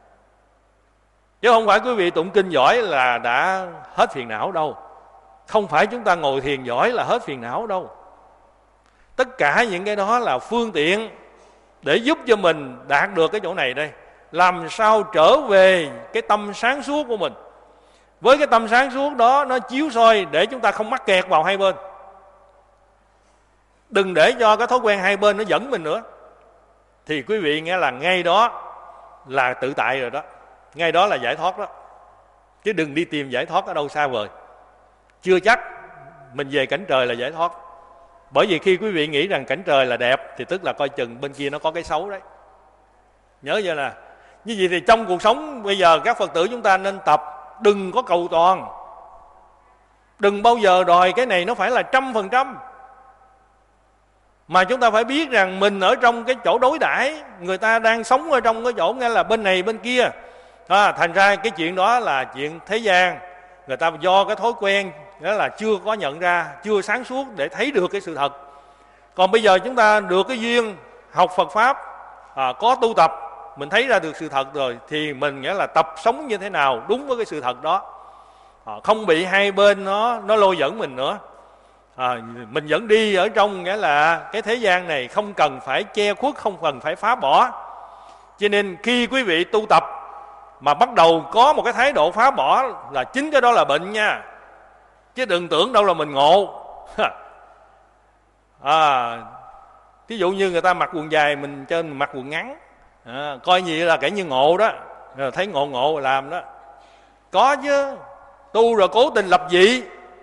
Chứ không phải quý vị tụng kinh giỏi là đã hết phiền não đâu. Không phải chúng ta ngồi thiền giỏi là hết phiền não đâu. Tất cả những cái đó là phương tiện để giúp cho mình đạt được cái chỗ này đây. Làm sao trở về cái tâm sáng suốt của mình. Với cái tâm sáng suốt đó nó chiếu soi để chúng ta không mắc kẹt vào hai bên. Đừng để cho cái thói quen hai bên nó dẫn mình nữa. Thì quý vị nghe là ngay đó là tự tại rồi đó. Ngay đó là giải thoát đó. Chứ đừng đi tìm giải thoát ở đâu xa vời. Chưa chắc mình về cảnh trời là giải thoát. Bởi vì khi quý vị nghĩ rằng cảnh trời là đẹp thì tức là coi chừng bên kia nó có cái xấu đấy. Nhớ chưa nè. Như vậy thì trong cuộc sống bây giờ các Phật tử chúng ta nên tập đừng có cầu toàn. Đừng bao giờ đòi cái này nó phải là trăm phần trăm. Mà chúng ta phải biết rằng mình ở trong cái chỗ đối đãi, người ta đang sống ở trong cái chỗ nghe là bên này bên kia. À, thành ra cái chuyện đó là chuyện thế gian. Người ta do cái thói quen đó là chưa có nhận ra, chưa sáng suốt để thấy được cái sự thật. Còn bây giờ chúng ta được cái duyên học Phật Pháp, à, có tu tập, mình thấy ra được sự thật rồi, thì mình nghĩa là tập sống như thế nào đúng với cái sự thật đó, à, không bị hai bên nó nó lôi dẫn mình nữa. À, mình vẫn đi ở trong nghĩa là cái thế gian này không cần phải che khuất, không cần phải phá bỏ. Cho nên khi quý vị tu tập mà bắt đầu có một cái thái độ phá bỏ là chính cái đó là bệnh nha. Chứ đừng tưởng đâu là mình ngộ. À, ví dụ như người ta mặc quần dài, mình trên mình mặc quần ngắn, à, coi gì là kể như ngộ đó, thấy ngộ ngộ làm đó. Có chứ. tu rồi cố tình lập dị,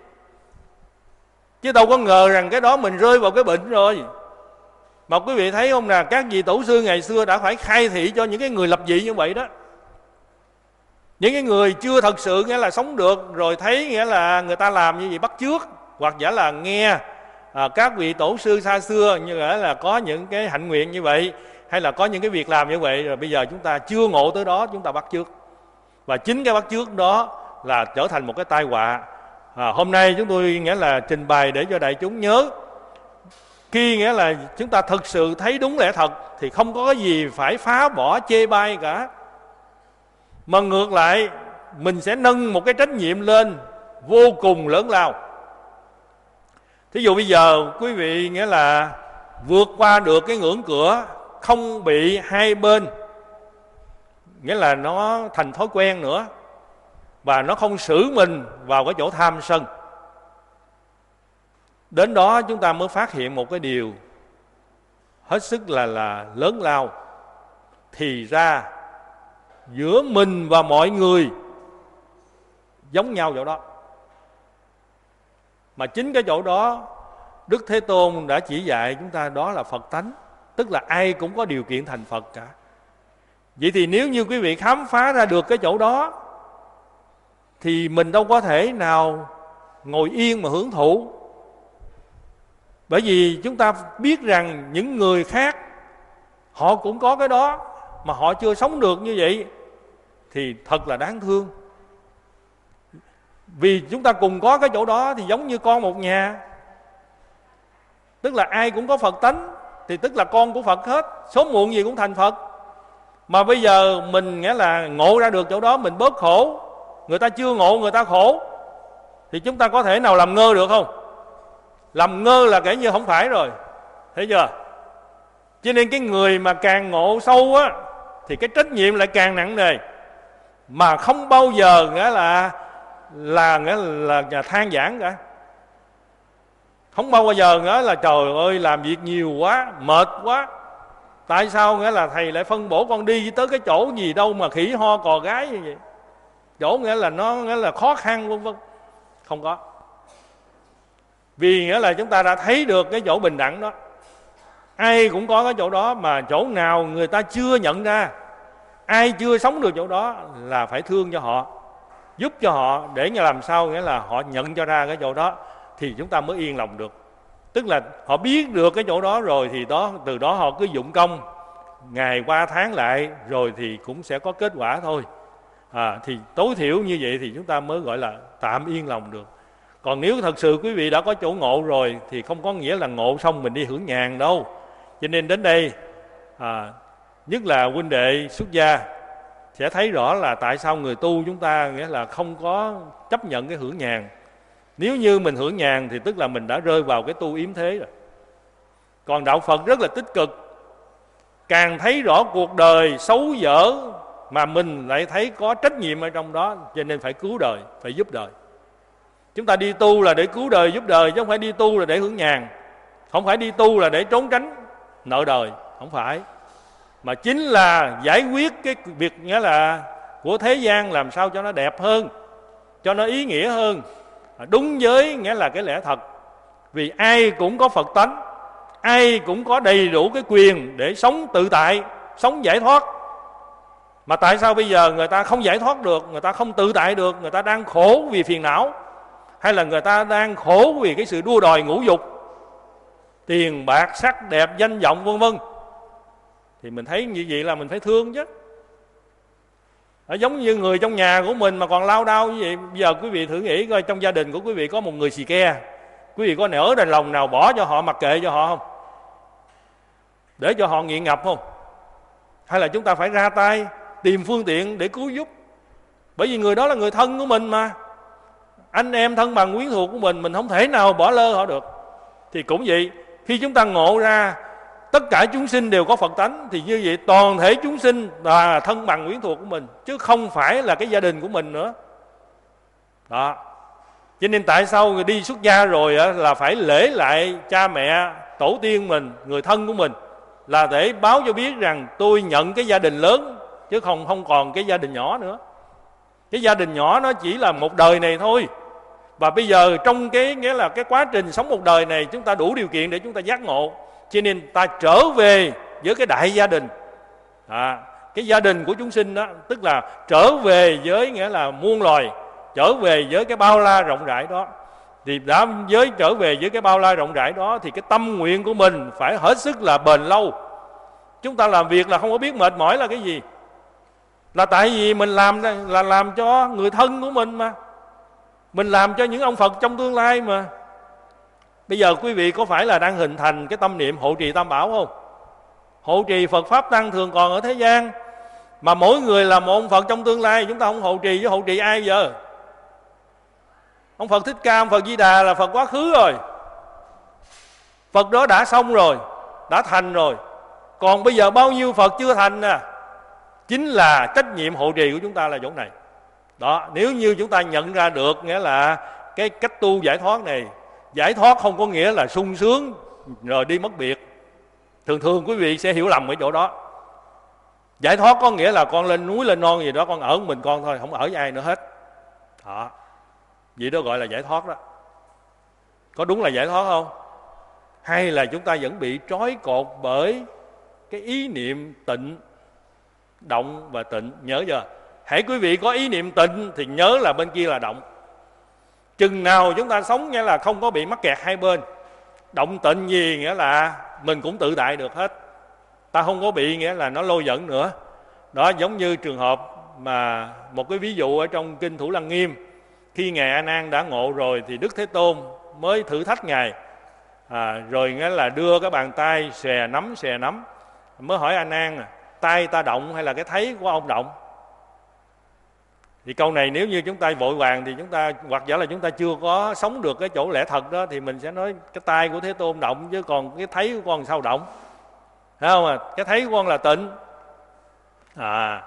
chứ đâu có ngờ rằng cái đó mình rơi vào cái bệnh rồi. Mà quý vị thấy không, là các vị tổ sư ngày xưa đã phải khai thị cho những cái người lập dị như vậy đó. Những cái người chưa thật sự nghĩa là sống được, rồi thấy nghĩa là người ta làm như vậy bắt chước, hoặc giả là nghe à, các vị tổ sư xa xưa như là, là có những cái hạnh nguyện như vậy, hay là có những cái việc làm như vậy, rồi bây giờ chúng ta chưa ngộ tới đó, chúng ta bắt chước. Và chính cái bắt chước đó là trở thành một cái tai họa. à, Hôm nay chúng tôi nghĩa là trình bày để cho đại chúng nhớ, khi nghĩa là chúng ta thực sự thấy đúng lẽ thật thì không có cái gì phải phá bỏ chê bai cả, mà ngược lại mình sẽ nâng một cái trách nhiệm lên vô cùng lớn lao. Thí dụ bây giờ quý vị nghĩa là vượt qua được cái ngưỡng cửa, không bị hai bên nghĩa là nó thành thói quen nữa, và nó không xử mình vào cái chỗ tham sân. Đến đó chúng ta mới phát hiện một cái điều hết sức là là lớn lao. Thì ra giữa mình và mọi người giống nhau chỗ đó. Mà chính cái chỗ đó Đức Thế Tôn đã chỉ dạy chúng ta, đó là Phật tánh. Tức là ai cũng có điều kiện thành Phật cả. Vậy thì nếu như quý vị khám phá ra được cái chỗ đó, thì mình đâu có thể nào ngồi yên mà hưởng thụ. Bởi vì chúng ta biết rằng những người khác họ cũng có cái đó, mà họ chưa sống được như vậy, thì thật là đáng thương. Vì chúng ta cùng có cái chỗ đó thì giống như con một nhà. Tức là ai cũng có Phật tánh, thì tức là con của Phật hết, sớm muộn gì cũng thành Phật. Mà bây giờ mình nghĩa là ngộ ra được chỗ đó, mình bớt khổ, người ta chưa ngộ người ta khổ, thì chúng ta có thể nào làm ngơ được không? Làm ngơ là kể như không phải rồi, thấy chưa? Cho nên cái người mà càng ngộ sâu á, thì cái trách nhiệm lại càng nặng nề, mà không bao giờ nghĩa là là nghĩa là, là than vãn cả. Không bao giờ nghĩa là trời ơi làm việc nhiều quá, mệt quá, tại sao nghĩa là thầy lại phân bổ con đi tới cái chỗ gì đâu mà khỉ ho cò gái như vậy, chỗ nghĩa là nó nghĩa là khó khăn vân vân. Không có. Vì nghĩa là chúng ta đã thấy được cái chỗ bình đẳng đó. Ai cũng có cái chỗ đó, mà chỗ nào người ta chưa nhận ra, ai chưa sống được chỗ đó là phải thương cho họ, giúp cho họ, để làm sao nghĩa là họ nhận cho ra cái chỗ đó, thì chúng ta mới yên lòng được. Tức là họ biết được cái chỗ đó rồi, thì đó từ đó họ cứ dụng công, ngày qua tháng lại, rồi thì cũng sẽ có kết quả thôi. à, Thì tối thiểu như vậy thì chúng ta mới gọi là tạm yên lòng được. Còn nếu thật sự quý vị đã có chỗ ngộ rồi, thì không có nghĩa là ngộ xong mình đi hưởng nhàn đâu. Cho nên đến đây à, nhất là huynh đệ xuất gia sẽ thấy rõ là tại sao người tu chúng ta nghĩa là không có chấp nhận cái hưởng nhàn. Nếu như mình hưởng nhàn thì tức là mình đã rơi vào cái tu yếm thế rồi. Còn đạo Phật rất là tích cực, càng thấy rõ cuộc đời xấu dở mà mình lại thấy có trách nhiệm ở trong đó, cho nên phải cứu đời, phải giúp đời. Chúng ta đi tu là để cứu đời, giúp đời, chứ không phải đi tu là để hưởng nhàn. Không phải đi tu là để trốn tránh nợ đời, không phải. Mà chính là giải quyết cái việc nghĩa là của thế gian làm sao cho nó đẹp hơn, cho nó ý nghĩa hơn, đúng với nghĩa là cái lẽ thật. Vì ai cũng có Phật tánh, ai cũng có đầy đủ cái quyền để sống tự tại, sống giải thoát. Mà tại sao bây giờ người ta không giải thoát được, người ta không tự tại được, người ta đang khổ vì phiền não, hay là người ta đang khổ vì cái sự đua đòi ngũ dục, tiền bạc sắc đẹp danh vọng vân vân, thì mình thấy như vậy là mình phải thương chứ. Nó giống như người trong nhà của mình mà còn lao đao như vậy. Bây giờ quý vị thử nghĩ coi, trong gia đình của quý vị có một người xì ke, quý vị có nở đành lòng nào bỏ cho họ, mặc kệ cho họ không? Để cho họ nghiện ngập không? Hay là chúng ta phải ra tay tìm phương tiện để cứu giúp? Bởi vì người đó là người thân của mình mà, anh em thân bằng quyến thuộc của mình, mình không thể nào bỏ lơ họ được. Thì cũng vậy, khi chúng ta ngộ ra tất cả chúng sinh đều có Phật tánh, thì như vậy toàn thể chúng sinh là thân bằng quyến thuộc của mình, chứ không phải là cái gia đình của mình nữa. Đó. Cho nên tại sao người đi xuất gia rồi là phải lễ lại cha mẹ, tổ tiên mình, người thân của mình, là để báo cho biết rằng tôi nhận cái gia đình lớn, chứ không không còn cái gia đình nhỏ nữa. Cái gia đình nhỏ nó chỉ là một đời này thôi. Và bây giờ trong cái nghĩa là cái quá trình sống một đời này, chúng ta đủ điều kiện để chúng ta giác ngộ, cho nên ta trở về với cái đại gia đình. à, Cái gia đình của chúng sinh đó, tức là trở về với nghĩa là muôn loài, trở về với cái bao la rộng rãi đó. Thì đã với trở về với cái bao la rộng rãi đó, thì cái tâm nguyện của mình phải hết sức là bền lâu. Chúng ta làm việc là không có biết mệt mỏi là cái gì, là tại vì mình làm là làm cho người thân của mình mà, mình làm cho những ông Phật trong tương lai mà. Bây giờ quý vị có phải là đang hình thành cái tâm niệm hộ trì Tam Bảo không? Hộ trì Phật Pháp Tăng thường còn ở thế gian, mà mỗi người là một ông Phật trong tương lai. Chúng ta không hộ trì, với hộ trì ai giờ? Ông Phật Thích Ca, ông Phật Di Đà là Phật quá khứ rồi. Phật đó đã xong rồi, đã thành rồi. Còn bây giờ bao nhiêu Phật chưa thành nè? Chính là trách nhiệm hộ trì của chúng ta là chỗ này. Đó, nếu như chúng ta nhận ra được nghĩa là cái cách tu giải thoát này, giải thoát không có nghĩa là sung sướng rồi đi mất biệt. Thường thường quý vị sẽ hiểu lầm ở chỗ đó. Giải thoát có nghĩa là con lên núi lên non gì đó, con ở mình con thôi, không ở với ai nữa hết. Đó, vậy đó gọi là giải thoát đó. Có đúng là giải thoát không? Hay là chúng ta vẫn bị trói cột bởi cái ý niệm tịnh, động và tịnh? Nhớ chưa? Hãy quý vị có ý niệm tịnh thì nhớ là bên kia là động. Chừng nào chúng ta sống nghĩa là không có bị mắc kẹt hai bên. Động tịnh gì nghĩa là mình cũng tự tại được hết, ta không có bị nghĩa là nó lôi dẫn nữa. Đó, giống như trường hợp mà một cái ví dụ ở trong kinh Thủ Lăng Nghiêm. Khi Ngài A Nan đã ngộ rồi thì Đức Thế Tôn mới thử thách Ngài, à, rồi nghĩa là đưa cái bàn tay xòe nắm xòe nắm, mới hỏi A Nan, tay ta động hay là cái thấy của ông động? Thì câu này nếu như chúng ta vội vàng thì chúng ta, hoặc giả là chúng ta chưa có sống được cái chỗ lẽ thật đó, thì mình sẽ nói cái tay của Thế Tôn động, chứ còn cái thấy của con sao động? Thấy không à? Cái thấy của con là tịnh. À,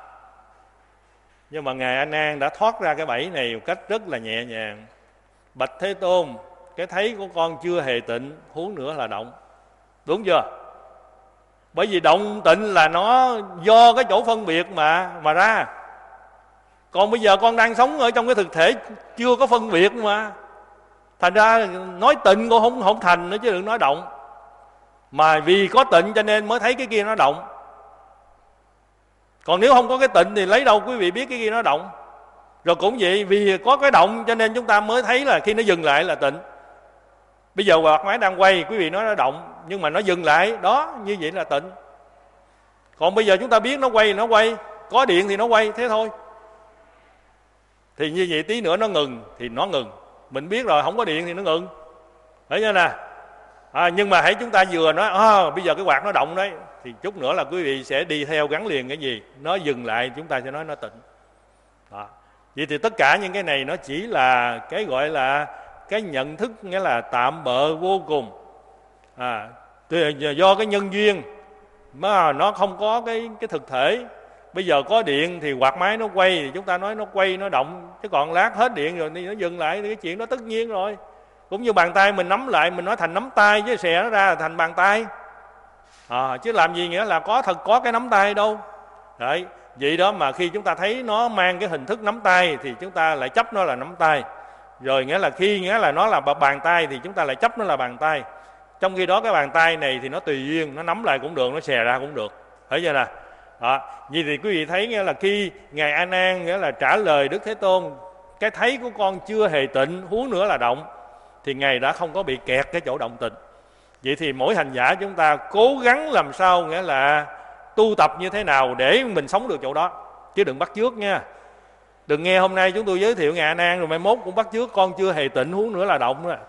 nhưng mà Ngài A Nan đã thoát ra cái bẫy này một cách rất là nhẹ nhàng. Bạch Thế Tôn, cái thấy của con chưa hề tịnh, huống nữa là động. Đúng chưa? Bởi vì động tịnh là nó do cái chỗ phân biệt mà mà ra. Còn bây giờ con đang sống ở trong cái thực thể chưa có phân biệt mà, thành ra nói tịnh con không không thành nữa, chứ đừng nói động. Mà vì có tịnh cho nên mới thấy cái kia nó động. Còn nếu không có cái tịnh thì lấy đâu quý vị biết cái kia nó động? Rồi cũng vậy, vì có cái động cho nên chúng ta mới thấy là khi nó dừng lại là tịnh. Bây giờ quạt máy đang quay, quý vị nói nó động, nhưng mà nó dừng lại, đó, như vậy là tịnh. Còn bây giờ chúng ta biết nó quay, nó quay, có điện thì nó quay, thế thôi. Thì như vậy tí nữa nó ngừng thì nó ngừng. Mình biết rồi, không có điện thì nó ngừng. Thấy chưa nè? À, nhưng mà hãy chúng ta vừa nói à, bây giờ cái quạt nó động đấy, thì chút nữa là quý vị sẽ đi theo gắn liền cái gì? Nó dừng lại chúng ta sẽ nói nó tịnh. Đó. Vậy thì tất cả những cái này nó chỉ là cái gọi là cái nhận thức, nghĩa là tạm bợ vô cùng. À, do cái nhân duyên mà nó không có cái, cái thực thể. Bây giờ có điện thì quạt máy nó quay, thì chúng ta nói nó quay, nó động. Chứ còn lát hết điện rồi thì nó dừng lại, thì cái chuyện đó tất nhiên rồi. Cũng như bàn tay mình nắm lại, mình nói thành nắm tay, chứ xè nó ra là thành bàn tay. À, chứ làm gì nghĩa là có thật có cái nắm tay đâu. Đấy, vậy đó mà khi chúng ta thấy nó mang cái hình thức nắm tay thì chúng ta lại chấp nó là nắm tay. Rồi nghĩa là khi nghĩa là nó là bàn tay thì chúng ta lại chấp nó là bàn tay. Trong khi đó cái bàn tay này thì nó tùy duyên, nó nắm lại cũng được, nó xè ra cũng được. Thấy chưa nè? Đó, vậy thì quý vị thấy nghĩa là khi Ngài A Nan nghĩa là trả lời Đức Thế Tôn, cái thấy của con chưa hề tịnh, huống nữa là động, thì Ngài đã không có bị kẹt cái chỗ động tịnh. Vậy thì mỗi hành giả chúng ta cố gắng làm sao nghĩa là tu tập như thế nào để mình sống được chỗ đó, chứ đừng bắt chước nha. Đừng nghe hôm nay chúng tôi giới thiệu Ngài A Nan rồi mai mốt cũng bắt chước con chưa hề tịnh, huống nữa là động đó.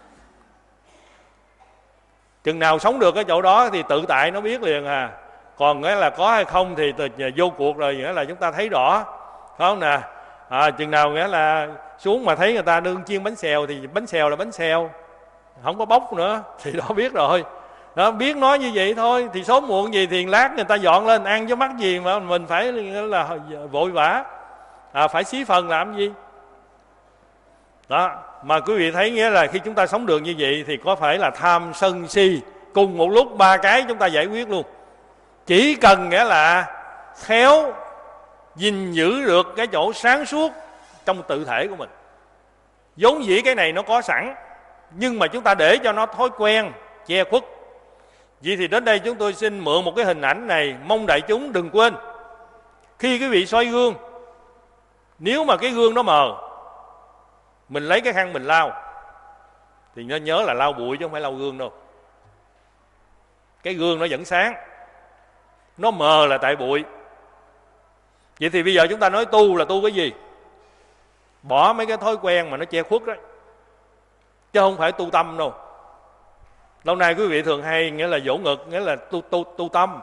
Chừng nào sống được cái chỗ đó thì tự tại nó biết liền à. Còn nghĩa là có hay không thì vô cuộc rồi, nghĩa là chúng ta thấy rõ, phải không nè? À, chừng nào nghĩa là xuống mà thấy người ta đương chiên bánh xèo thì bánh xèo là bánh xèo, không có bốc nữa, thì đó biết rồi. Đó, biết nói như vậy thôi, thì sớm muộn gì thì lát người ta dọn lên ăn, chứ mắc gì mà mình phải là vội vã, à, phải xí phần làm gì. Đó, mà quý vị thấy nghĩa là khi chúng ta sống được như vậy thì có phải là tham sân si cùng một lúc ba cái chúng ta giải quyết luôn. Chỉ cần nghĩa là khéo gìn giữ được cái chỗ sáng suốt trong tự thể của mình. Vốn dĩ cái này nó có sẵn, nhưng mà chúng ta để cho nó thói quen che khuất. Vậy thì đến đây chúng tôi xin mượn một cái hình ảnh này, mong đại chúng đừng quên. Khi quý vị soi gương, nếu mà cái gương nó mờ, mình lấy cái khăn mình lau, thì nên nhớ là lau bụi chứ không phải lau gương đâu. Cái gương nó vẫn sáng, nó mờ là tại bụi. Vậy thì bây giờ chúng ta nói tu là tu cái gì? Bỏ mấy cái thói quen mà nó che khuất đó, chứ không phải tu tâm đâu. Lâu nay quý vị thường hay nghĩa là vỗ ngực, nghĩa là tu tu tu tâm.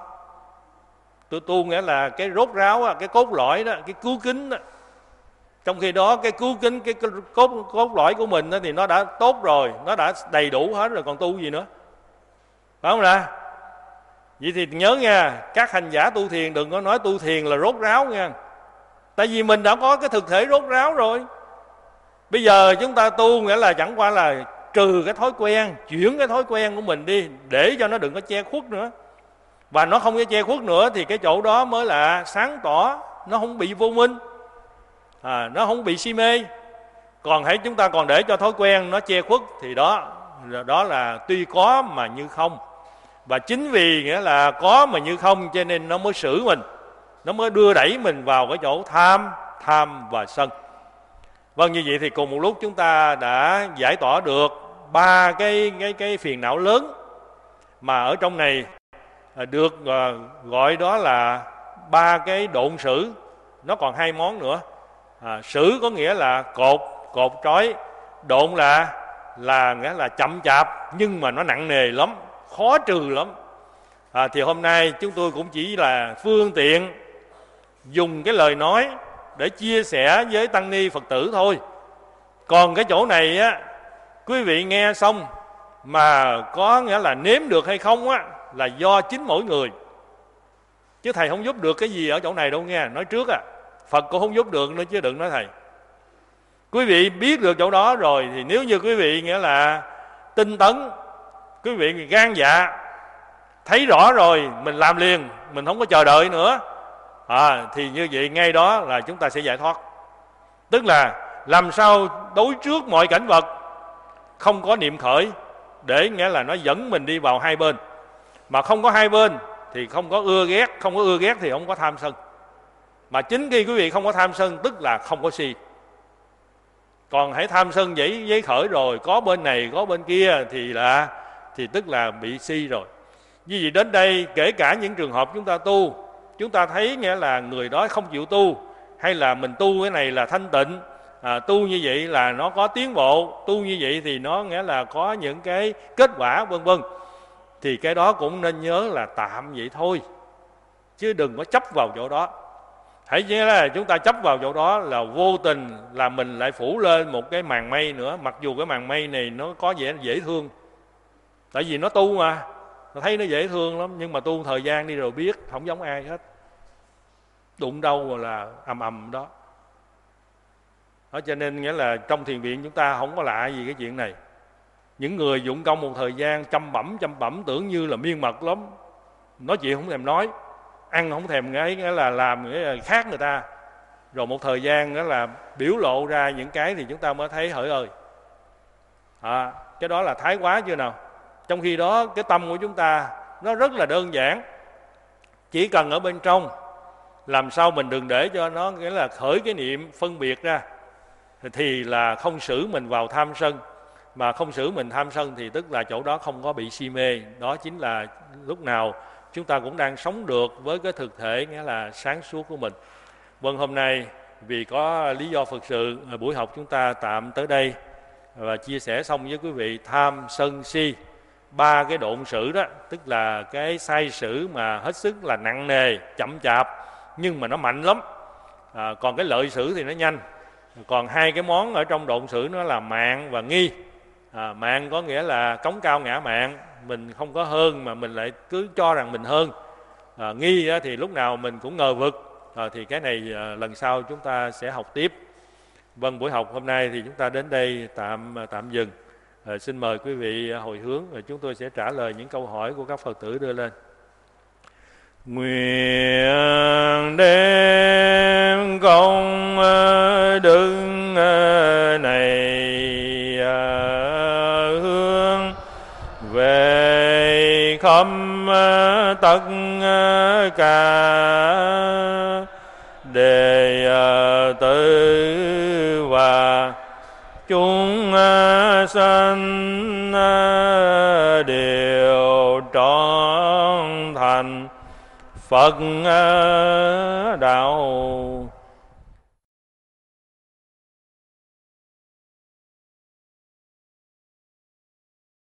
Tu tu nghĩa là cái rốt ráo, cái cốt lõi đó, cái cứu kính đó. Trong khi đó cái cứu kính, cái cốt cốt lõi của mình đó, thì nó đã tốt rồi, nó đã đầy đủ hết rồi, còn tu gì nữa, phải không nè? Vậy thì nhớ nha, các hành giả tu thiền đừng có nói tu thiền là rốt ráo nha. Tại vì mình đã có cái thực thể rốt ráo rồi. Bây giờ chúng ta tu nghĩa là chẳng qua là trừ cái thói quen, chuyển cái thói quen của mình đi, để cho nó đừng có che khuất nữa. Và nó không có che khuất nữa thì cái chỗ đó mới là sáng tỏ, nó không bị vô minh, à, nó không bị si mê. Còn hãy chúng ta còn để cho thói quen nó che khuất thì đó, đó là tuy có mà như không. Và chính vì nghĩa là có mà như không, cho nên nó mới xử mình, nó mới đưa đẩy mình vào cái chỗ tham, tham và sân. Vâng, như vậy thì cùng một lúc chúng ta đã giải tỏa được ba cái, cái, cái phiền não lớn mà ở trong này được gọi đó là ba cái độn sử. Nó còn hai món nữa. À, sử có nghĩa là cột, cột trói. Độn là là nghĩa là chậm chạp, nhưng mà nó nặng nề lắm, khó trừ lắm. À, thì hôm nay chúng tôi cũng chỉ là phương tiện dùng cái lời nói để chia sẻ với tăng ni Phật tử thôi. Còn cái chỗ này á, quý vị nghe xong mà có nghĩa là nếm được hay không á, là do chính mỗi người, chứ thầy không giúp được cái gì ở chỗ này đâu nghe. Nói trước à, Phật cũng không giúp được nữa chứ đừng nói thầy. Quý vị biết được chỗ đó rồi thì nếu như quý vị nghĩa là tinh tấn, quý vị gan dạ, thấy rõ rồi mình làm liền, mình không có chờ đợi nữa, à, thì như vậy ngay đó là chúng ta sẽ giải thoát. Tức là làm sao đối trước mọi cảnh vật không có niệm khởi, để nghĩa là nó dẫn mình đi vào hai bên. Mà không có hai bên thì không có ưa ghét, không có ưa ghét thì không có tham sân. Mà chính khi quý vị không có tham sân tức là không có si. Còn hãy tham sân giấy giấy khởi rồi, có bên này có bên kia thì là thì tức là bị si rồi. Như vậy đến đây, kể cả những trường hợp chúng ta tu, chúng ta thấy nghĩa là người đó không chịu tu, hay là mình tu cái này là thanh tịnh, à, tu như vậy là nó có tiến bộ, tu như vậy thì nó nghĩa là có những cái kết quả vân vân, thì cái đó cũng nên nhớ là tạm vậy thôi, chứ đừng có chấp vào chỗ đó. Hãy nhớ là chúng ta chấp vào chỗ đó là vô tình là mình lại phủ lên một cái màn mây nữa. Mặc dù cái màn mây này nó có vẻ dễ thương, tại vì nó tu mà, nó thấy nó dễ thương lắm, nhưng mà tu thời gian đi rồi biết không giống ai hết, đụng đâu là ầm ầm đó. Đó cho nên nghĩa là trong thiền viện chúng ta không có lạ gì cái chuyện này. Những người dụng công một thời gian chăm bẩm chăm bẩm tưởng như là miên mật lắm, nói chuyện không thèm nói, ăn không thèm ấy, nghĩa là làm nghĩa là khác người ta. Rồi một thời gian nghĩa là biểu lộ ra những cái thì chúng ta mới thấy hỡi ơi, à, cái đó là thái quá chưa nào. Trong khi đó cái tâm của chúng ta nó rất là đơn giản, chỉ cần ở bên trong làm sao mình đừng để cho nó nghĩa là khởi cái niệm phân biệt ra, thì là không xử mình vào tham sân. Mà không xử mình tham sân thì tức là chỗ đó không có bị si mê. Đó chính là lúc nào chúng ta cũng đang sống được với cái thực thể nghĩa là sáng suốt của mình. Vâng, hôm nay vì có lý do Phật sự, buổi học chúng ta tạm tới đây và chia sẻ xong với quý vị tham sân si, ba cái độn sử đó, tức là cái sai sử mà hết sức là nặng nề, chậm chạp, nhưng mà nó mạnh lắm. À, còn cái lợi sử thì nó nhanh. Còn hai cái món ở trong độn sử nó là mạn và nghi. À, mạn có nghĩa là cống cao ngã mạn, mình không có hơn mà mình lại cứ cho rằng mình hơn. À, nghi thì lúc nào mình cũng ngờ vực. À, thì cái này à, lần sau chúng ta sẽ học tiếp. Vâng, buổi học hôm nay thì chúng ta đến đây tạm tạm dừng. À, xin mời quý vị hồi hướng, rồi chúng tôi sẽ trả lời những câu hỏi của các Phật tử đưa lên. Nguyện đem công đức này hướng về khắp tất cả đệ tử và chúng sanh đều trọn thành Phật đạo.